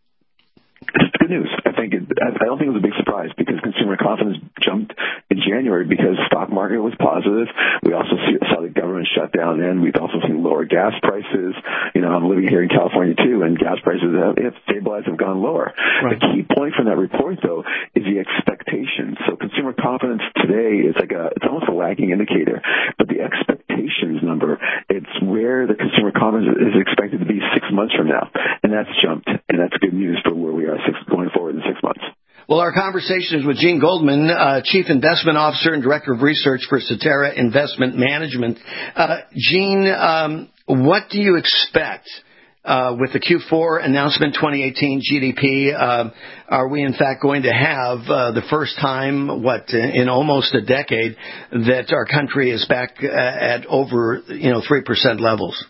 It's good news. I think it, I don't think it was a big surprise, because consumer confidence jumped in January because the stock market was positive. We also see, saw the government shut down, and we've also seen lower gas prices. You know, I'm living here in California too, and gas prices have, have stabilized and gone lower. Right. The key point from that report, though, is the expectation. So consumer confidence today is like a, it's almost a lagging indicator, but the expectations number, it's where the consumer confidence is expected to be six months from now, and that's jumped, and that's good news for where we are six, going forward in six months. Well, our conversation is with Gene Goldman, uh, Chief Investment Officer and Director of Research for Cetera Investment Management. Uh, Gene, um, what do you expect uh, with the Q four announcement twenty eighteen G D P? Uh, are we, in fact, going to have uh, the first time, what, in almost a decade, that our country is back uh, at over, you know, three percent levels?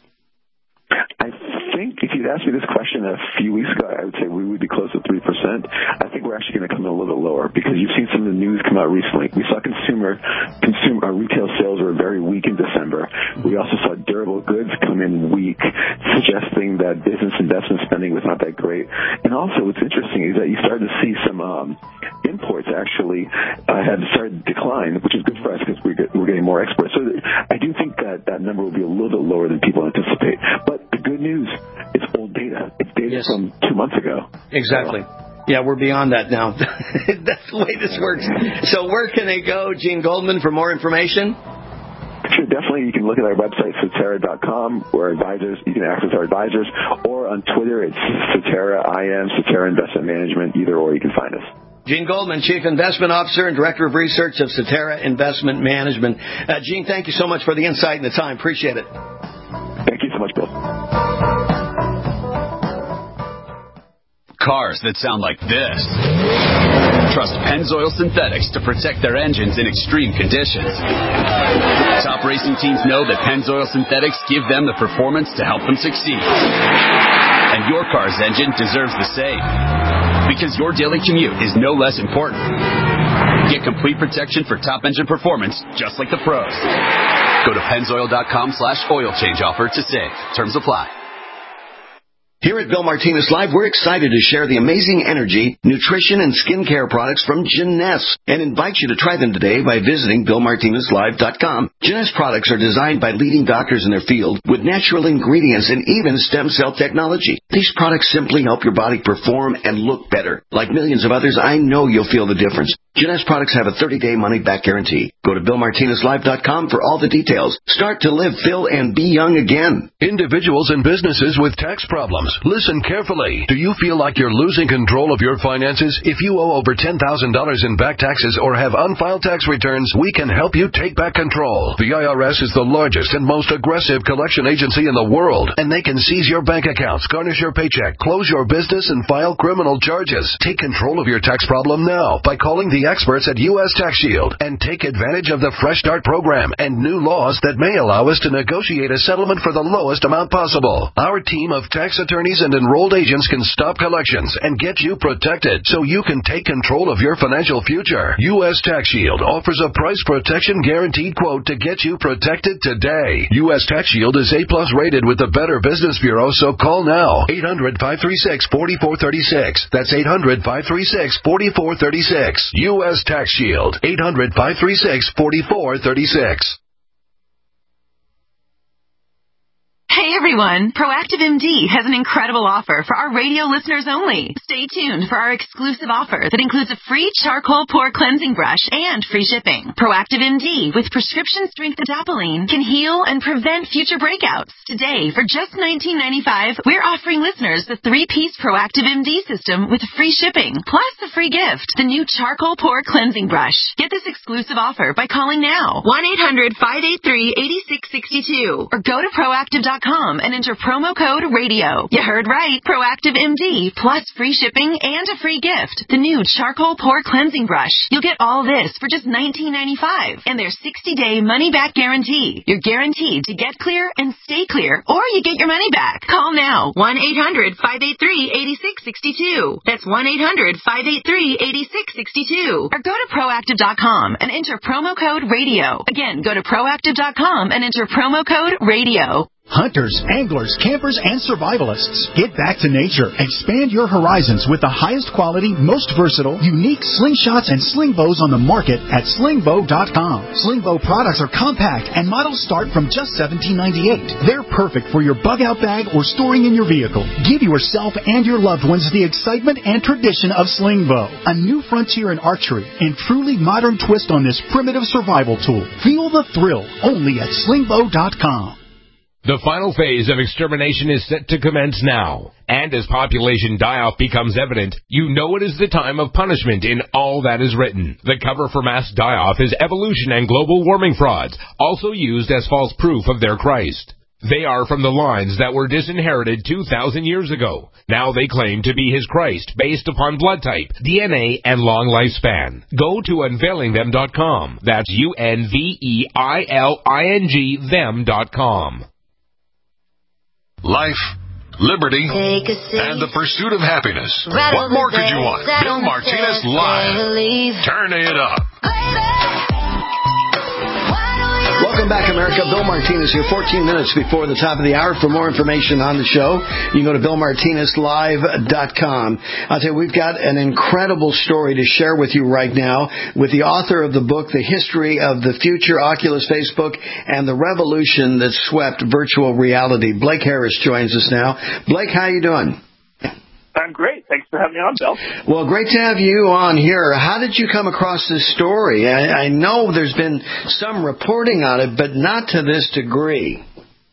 I think if you'd asked me this question a few weeks ago, I would say we would be close to three percent. I think we're actually going to come in a little bit lower, because you've seen some of the news come out recently. We saw consumer, consumer uh, retail sales were very weak in December. We also saw durable goods come in weak, suggesting that business investment spending was not that great. And also what's interesting is that you started to see some um, imports actually uh, have started to decline, which is good for us because we're, we're getting more exports. So I do think that that number will be a little bit lower than people anticipate. But the good news, it's old data. It's data yes. from two months ago. Exactly. So, yeah, we're beyond that now. That's the way this works. So where can they go, Gene Goldman, for more information? Sure, definitely. You can look at our website, Cetera dot com, where advisors, you can access our advisors, or on Twitter, it's Cetera, I am Cetera Investment Management. Either or, you can find us. Gene Goldman, Chief Investment Officer and Director of Research of Cetera Investment Management. Uh, Gene, thank you so much for the insight and the time. Appreciate it. Thank you so much, Bill. Cars that sound like this. Trust Pennzoil Synthetics to protect their engines in extreme conditions. Top racing teams know that Pennzoil Synthetics give them the performance to help them succeed. And your car's engine deserves the same. Because your daily commute is no less important. Get complete protection for top engine performance, just like the pros. Go to Pennzoil.com slash oil change offer to save. Terms apply. Here at Bill Martinez Live, we're excited to share the amazing energy, nutrition, and skincare products from Jeunesse and invite you to try them today by visiting Bill Martinez Live dot com. Jeunesse products are designed by leading doctors in their field with natural ingredients and even stem cell technology. These products simply help your body perform and look better. Like millions of others, I know you'll feel the difference. Jeunesse products have a thirty-day money-back guarantee. Go to Bill Martinez Live dot com for all the details. Start to live, Phil, and be young again. Individuals and businesses with tax problems, listen carefully. Do you feel like you're losing control of your finances? If you owe over ten thousand dollars in back taxes or have unfiled tax returns, we can help you take back control. The I R S is the largest and most aggressive collection agency in the world, and they can seize your bank accounts, garnish your paycheck, close your business, and file criminal charges. Take control of your tax problem now by calling the the experts at U S Tax Shield and take advantage of the Fresh Start program and new laws that may allow us to negotiate a settlement for the lowest amount possible. Our team of tax attorneys and enrolled agents can stop collections and get you protected so you can take control of your financial future. U S Tax Shield offers a price protection guaranteed quote to get you protected today. U S Tax Shield is A plus rated with the Better Business Bureau, so call now. eight hundred, five three six, four four three six. That's eight hundred, five three six, four four three six. U S Tax Shield. eight hundred, five three six, four four three six. Hey everyone, Proactive M D has an incredible offer for our radio listeners only. Stay tuned for our exclusive offer that includes a free charcoal pore cleansing brush and free shipping. Proactive M D with prescription strength adapalene can heal and prevent future breakouts. Today, for just nineteen ninety-five dollars, we're offering listeners the three-piece Proactive M D system with free shipping, plus a free gift, the new charcoal pore cleansing brush. Get this exclusive offer by calling now, one eight hundred, five eight three, eight six six two, or go to proactive dot com and enter promo code radio. You heard right. Proactive M D plus free shipping and a free gift. The new charcoal pore cleansing brush. You'll get all this for just nineteen ninety-five dollars and their sixty day money back guarantee. You're guaranteed to get clear and stay clear, or you get your money back. Call now. one eight hundred, five eight three, eight six six two. That's one eight hundred, five eight three, eight six six two. Or go to proactive dot com and enter promo code radio. Again, go to proactive dot com and enter promo code radio. Hunters, anglers, campers, and survivalists. Get back to nature. Expand your horizons with the highest quality, most versatile, unique slingshots and sling bows on the market at sling bow dot com. Sling bow products are compact and models start from just seventeen ninety-eight. They're perfect for your bug out bag or storing in your vehicle. Give yourself and your loved ones the excitement and tradition of sling bow, a new frontier in archery and truly modern twist on this primitive survival tool. Feel the thrill only at sling bow dot com. The final phase of extermination is set to commence now. And as population die-off becomes evident, you know it is the time of punishment in all that is written. The cover for mass die-off is evolution and global warming frauds, also used as false proof of their Christ. They are from the lines that were disinherited two thousand years ago. Now they claim to be his Christ based upon blood type, D N A, and long lifespan. Go to unveiling them dot com. That's U N V E I L I N G them dot com. Life, liberty, and the pursuit of happiness. What more could you want? Bill Martinez Live. Turn it up. Welcome back, America. Bill Martinez here, fourteen minutes before the top of the hour. For more information on the show, you can go to bill martinez live dot com. I'll tell you, we've got an incredible story to share with you right now with the author of the book, The History of the Future, Oculus, Facebook, and the Revolution That Swept Virtual Reality. Blake Harris joins us now. Blake, how you doing? I'm great. Thanks for having me on, Bill. Well, great to have you on here. How did you come across this story? I, I know there's been some reporting on it, but not to this degree.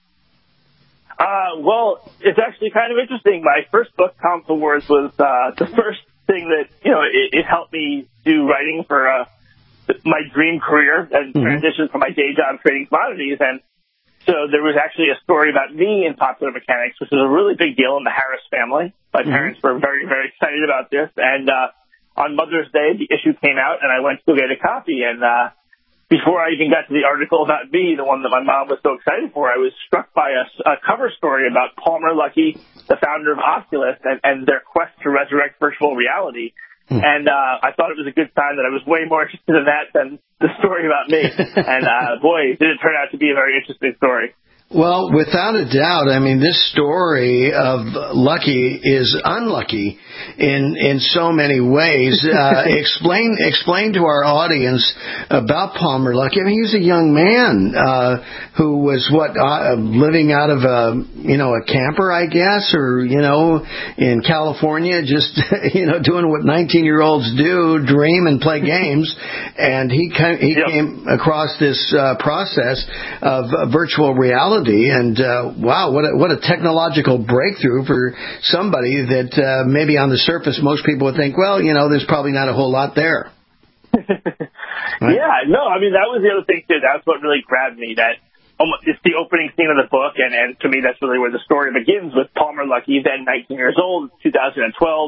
Uh, well, it's actually kind of interesting. My first book, Council Wars, was uh, the first thing that, you know, it, it helped me do writing for uh, my dream career and mm-hmm. transition from my day job trading commodities. And so there was actually a story about me in popular mechanics, which was a really big deal in the Harris family. My mm-hmm. parents were very, very excited about this. And uh, on Mother's Day, the issue came out, and I went to go get a copy. And uh, before I even got to the article about me, the one that my mom was so excited for, I was struck by a, a cover story about Palmer Luckey, the founder of Oculus, and, and their quest to resurrect virtual reality. Hmm. And uh, I thought it was a good sign that I was way more interested in that than the story about me. And, uh, boy, did it turn out to be a very interesting story. Well, without a doubt, I mean, this story of Luckey is unlucky in in so many ways. Uh, explain explain to our audience about Palmer Luckey. I mean, he's a young man uh, who was what uh, living out of a you know a camper, I guess, or you know in California, just you know doing what nineteen year olds do, dream and play games. And he came, he yep. came across this uh, process of uh, virtual reality. And uh, wow, what a, what a technological breakthrough for somebody that uh, maybe on the surface most people would think, well, you know, there's probably not a whole lot there. Right? Yeah, no, I mean, that was the other thing, too. That's what really grabbed me, that um, it's the opening scene of the book, and, and to me that's really where the story begins with Palmer Luckey, then nineteen years old, two thousand twelve.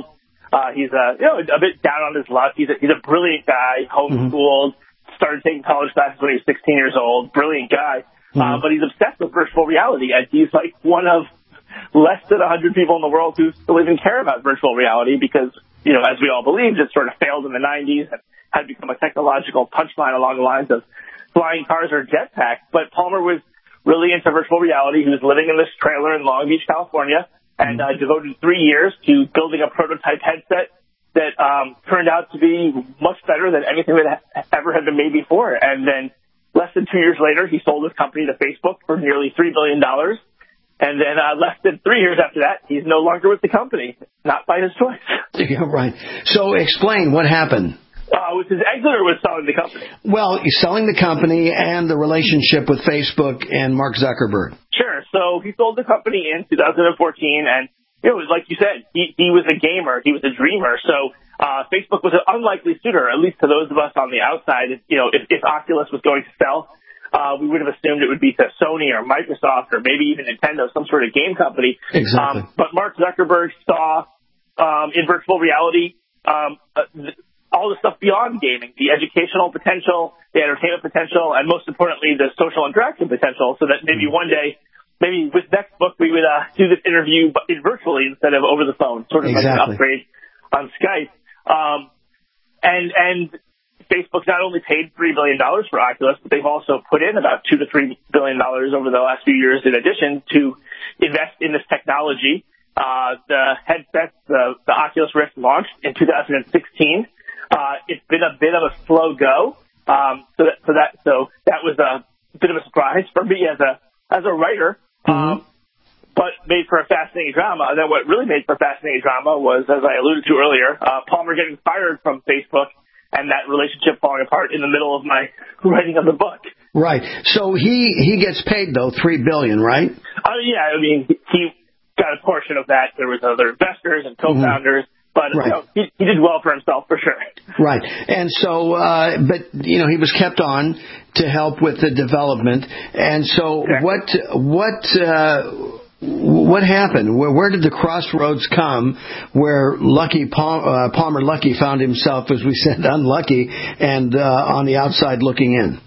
Uh, he's a, you know, a bit down on his luck. He's a, he's a brilliant guy, homeschooled, mm-hmm. started taking college classes when he was sixteen years old, brilliant guy. Mm-hmm. Uh, but he's obsessed with virtual reality, and he's like one of less than one hundred people in the world who still even care about virtual reality because, you know, as we all believed, it sort of failed in the nineties and had become a technological punchline along the lines of flying cars or jetpacks. But Palmer was really into virtual reality. He was living in this trailer in Long Beach, California, and uh, devoted three years to building a prototype headset that um, turned out to be much better than anything that ha- ever had been made before. And then less than two years later, he sold his company to Facebook for nearly three billion dollars. And then uh, less than three years after that, he's no longer with the company, not by his choice. Yeah, right. So explain what happened. Uh, was his exit or was selling the company? Well, he's selling the company and the relationship with Facebook and Mark Zuckerberg. Sure. So he sold the company in two thousand fourteen, and you know, like you said, he, he was a gamer, he was a dreamer. So uh, Facebook was an unlikely suitor, at least to those of us on the outside. You know, if, if Oculus was going to sell, uh, we would have assumed it would be to Sony or Microsoft or maybe even Nintendo, some sort of game company. Exactly. Um, but Mark Zuckerberg saw um, in virtual reality um, uh, all the stuff beyond gaming, the educational potential, the entertainment potential, and most importantly, the social interaction potential, so that maybe one day, maybe with next book, we would uh, do this interview but virtually instead of over the phone, sort of exactly. like an upgrade on Skype. Um, and and Facebook not only paid three billion dollars for Oculus, but they've also put in about two to three billion dollars over the last few years in addition to invest in this technology. Uh, the headset, the, the Oculus Rift launched in two thousand sixteen. Uh, it's been a bit of a slow go. Um, so that, so that, so that was a bit of a surprise for me as a, as a writer. Mm-hmm. Um, but made for a fascinating drama. And then what really made for a fascinating drama was, as I alluded to earlier, uh, Palmer getting fired from Facebook and that relationship falling apart in the middle of my writing of the book. Right. So he, he gets paid though, three billion dollars, right? Uh, yeah. I mean, he got a portion of that. There was other investors and co-founders. Mm-hmm. But right. you know, he, he did well for himself, for sure. Right. And so, uh, but, you know, he was kept on to help with the development. And so yeah. what, what, uh, what happened? Where, where did the crossroads come where Lucky Palmer, uh, Palmer Luckey found himself, as we said, unlucky and uh, on the outside looking in?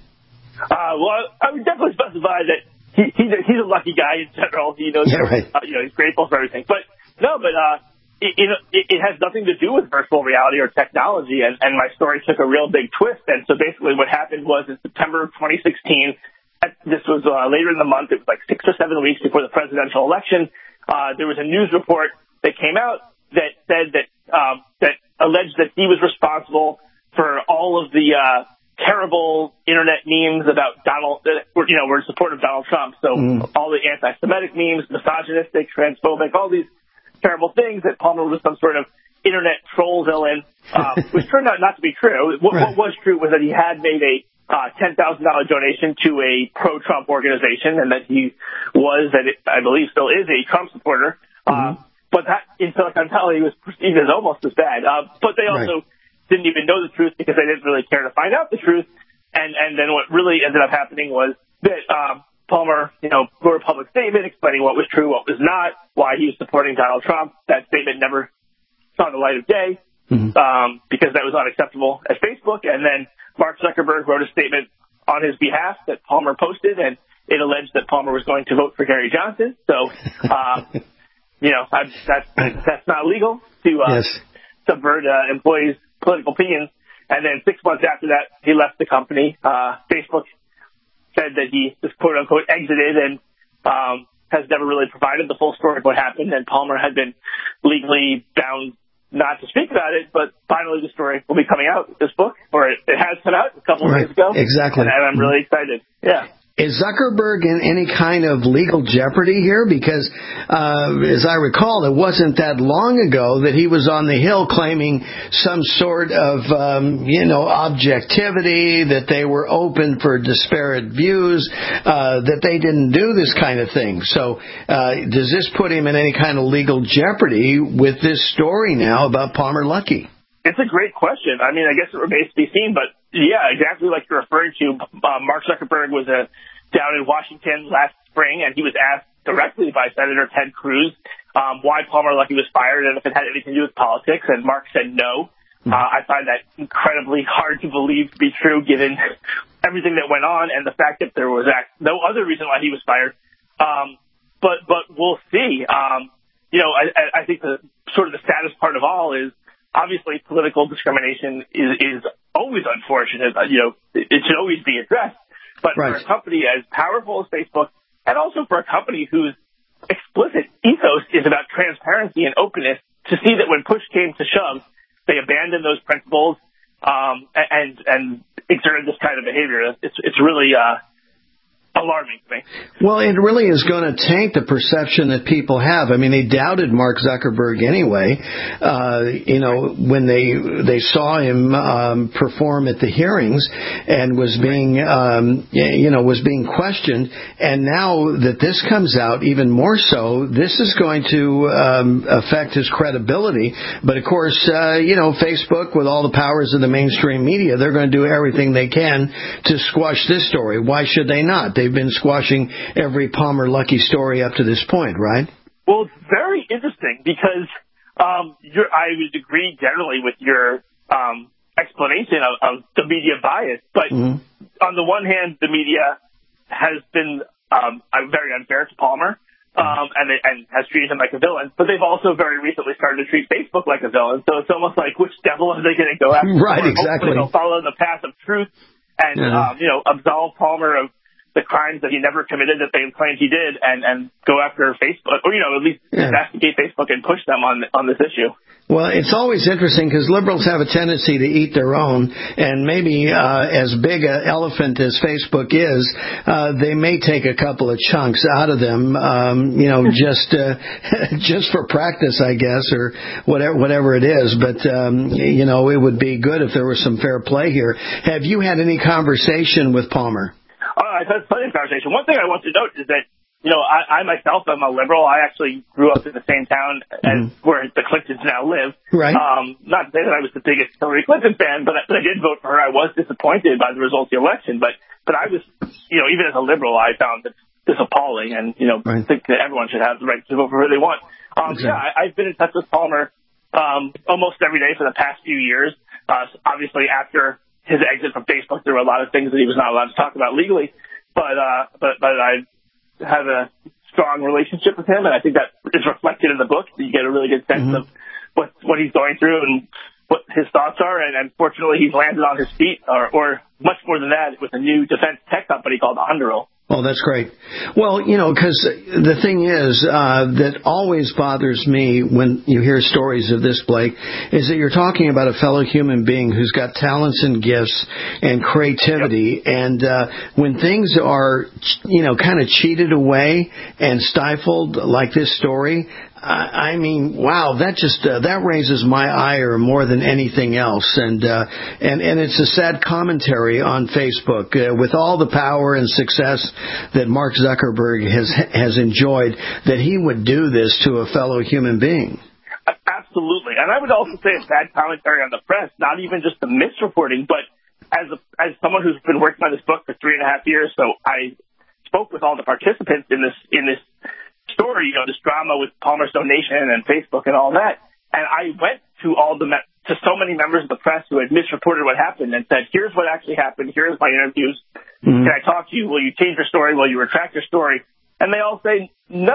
Uh, well, I would definitely specify that he, he's, a, he's a lucky guy in general. He knows, yeah, right. uh, you know, he's grateful for everything. But no, but uh, It, it, it has nothing to do with virtual reality or technology, and, and my story took a real big twist. And so basically what happened was in September of twenty sixteen, this was uh, later in the month, it was like six or seven weeks before the presidential election, uh, there was a news report that came out that said that, um, that alleged that he was responsible for all of the uh, terrible internet memes about Donald, that were, you know, were in support of Donald Trump. So mm. all the anti-Semitic memes, misogynistic, transphobic, all these terrible things, that Palmer was some sort of internet troll villain, uh, which turned out not to be true. What, right. what was true was that he had made a uh, ten thousand dollars donation to a pro-Trump organization, and that he was, that it, I believe still is, a Trump supporter. Mm-hmm. Uh, but that, in Silicon Valley, was perceived as almost as bad. Uh, but they also right. didn't even know the truth because they didn't really care to find out the truth. And, and then what really ended up happening was that um, Palmer, you know, wrote a public statement explaining what was true, what was not, why he was supporting Donald Trump. That statement never saw the light of day mm-hmm. um, because that was unacceptable at Facebook. And then Mark Zuckerberg wrote a statement on his behalf that Palmer posted, and it alleged that Palmer was going to vote for Gary Johnson. So, uh, you know, I'm, that's that's not legal to uh, yes. subvert uh, employees' political opinions. And then six months after that, he left the company. Uh, Facebook said that he just quote-unquote exited and um, has never really provided the full story of what happened, and Palmer had been legally bound not to speak about it, but finally the story will be coming out with this book, or it, it has come out a couple of right. days ago. Exactly. And, and I'm really excited. Yeah. Is Zuckerberg in any kind of legal jeopardy here? Because, uh, as I recall, it wasn't that long ago that he was on the Hill claiming some sort of, um, you know, objectivity, that they were open for disparate views, uh, that they didn't do this kind of thing. So uh, does this put him in any kind of legal jeopardy with this story now about Palmer Luckey? It's a great question. I mean, I guess it remains to be seen, but yeah, exactly like you're referring to. Uh, Mark Zuckerberg was a, down in Washington last spring, and he was asked directly by Senator Ted Cruz um, why Palmer Luckey was fired and if it had anything to do with politics, and Mark said no. Uh, I find that incredibly hard to believe to be true, given everything that went on and the fact that there was no other reason why he was fired. Um, but but we'll see. Um, you know, I, I think the sort of the saddest part of all is obviously political discrimination is, is always unfortunate. You know, it, it should always be addressed. But right. for a company as powerful as Facebook, and also for a company whose explicit ethos is about transparency and openness, to see that when push came to shove, they abandoned those principles um, and and exerted this kind of behavior. It's it's really uh, alarming to me. Well, it really is going to taint the perception that people have. I mean, they doubted Mark Zuckerberg anyway. Uh, you know, when they they saw him um, perform at the hearings and was being um, you know was being questioned, and now that this comes out even more so, this is going to um, affect his credibility. But of course, uh, you know, Facebook, with all the powers of the mainstream media, they're going to do everything they can to squash this story. Why should they not? They've been squashing every Palmer Luckey story up to this point, right? Well, it's very interesting because um, you're, I would agree generally with your um, explanation of, of the media bias. But mm-hmm. on the one hand, the media has been um, very unfair to Palmer um, and, they, and has treated him like a villain. But they've also very recently started to treat Facebook like a villain. So it's almost like, which devil are they going to go after? Right, exactly. Hopefully they'll follow the path of truth and yeah. um, you know, absolve Palmer of the crimes that he never committed that they claimed he did, and, and go after Facebook, or, you know, at least yeah. investigate Facebook and push them on on this issue. Well, it's always interesting because liberals have a tendency to eat their own, and maybe uh, as big an elephant as Facebook is, uh, they may take a couple of chunks out of them, um, you know, just uh, just for practice, I guess, or whatever whatever it is. But um, you know, it would be good if there was some fair play here. Have you had any conversation with Palmer? Uh, I've had plenty of conversation. One thing I want to note is that, you know, I, I myself am a liberal. I actually grew up in the same town as mm. where the Clintons now live. Right. Um, not to say that I was the biggest Hillary Clinton fan, but I, but I did vote for her. I was disappointed by the results of the election, but but I was, you know, even as a liberal, I found this, this appalling, and you know, right. think that everyone should have the right to vote for who they want. Um, exactly. Yeah, I, I've been in touch with Palmer um, almost every day for the past few years. Uh, obviously, after his exit from Facebook, there were a lot of things that he was not allowed to talk about legally. But uh, but but I have a strong relationship with him, and I think that is reflected in the book. You get a really good sense mm-hmm. of what what he's going through and what his thoughts are. And unfortunately, he's landed on his feet, or or much more than that, with a new defense tech company called Underl. Oh, that's great. Well, you know, because the thing is uh, that always bothers me when you hear stories of this, Blake, is that you're talking about a fellow human being who's got talents and gifts and creativity. Yep. And uh, when things are, you know, kind of cheated away and stifled like this story, I mean, wow, that just uh, that raises my ire more than anything else, and uh, and and it's a sad commentary on Facebook uh, with all the power and success that Mark Zuckerberg has has enjoyed, that he would do this to a fellow human being. Absolutely, and I would also say a sad commentary on the press, not even just the misreporting, but as a, as someone who's been working on this book for three and a half years, so I spoke with all the participants in this in this. story, you know, this drama with Palmer's donation and Facebook and all that. And I went to all the me- to so many members of the press who had misreported what happened and said, here's what actually happened. Here's my interviews. Mm-hmm. Can I talk to you? Will you change your story? Will you retract your story? And they all say no.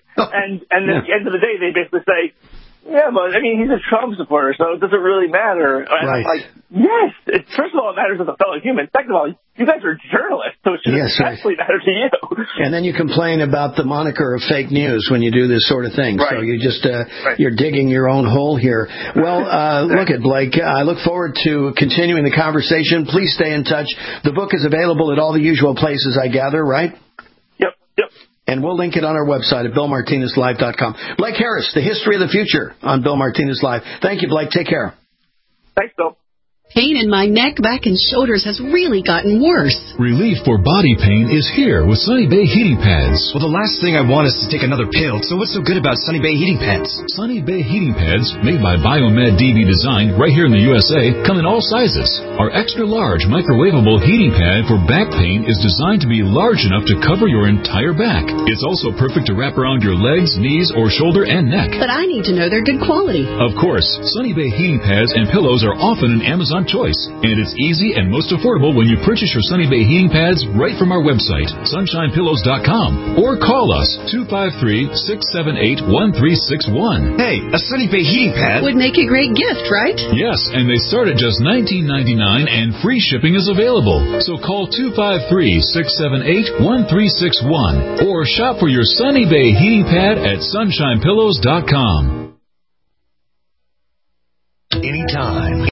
and and yeah. at the end of the day, they basically say, yeah, but I mean, he's a Trump supporter, so it doesn't really matter. And right. I'm like, yes, it, first of all, it matters as a fellow human. Second of all, you guys are journalists, so it should yes, especially right. matter to you. And then you complain about the moniker of fake news when you do this sort of thing. Right. So you just uh, right. you're digging your own hole here. Well, uh, look at Blake. I look forward to continuing the conversation. Please stay in touch. The book is available at all the usual places, I gather, right? Yep. Yep. And we'll link it on our website at bill martinez live dot com. Blake Harris, The History of the Future on Bill Martinez Live. Thank you, Blake. Take care. Thanks, Bill. Pain in my neck, back, and shoulders has really gotten worse. Relief for body pain is here with Sunny Bay Heating Pads. Well, the last thing I want is to take another pill, so what's so good about Sunny Bay Heating Pads? Sunny Bay Heating Pads, made by Biomed D B Design right here in the U S A, come in all sizes. Our extra-large microwavable heating pad for back pain is designed to be large enough to cover your entire back. It's also perfect to wrap around your legs, knees, or shoulder and neck. But I need to know they're good quality. Of course, Sunny Bay Heating Pads and pillows are often an Amazon choice, and it's easy and most affordable when you purchase your Sunny Bay Heating Pads right from our website, sunshine pillows dot com, or call us two five three, six seven eight, one three six one. Hey, a Sunny Bay Heating Pad would make a great gift, right? Yes, and they start at just nineteen ninety-nine, and free shipping is available. So call two five three, six seven eight, one three six one or shop for your Sunny Bay Heating Pad at sunshine pillows dot com. Anytime.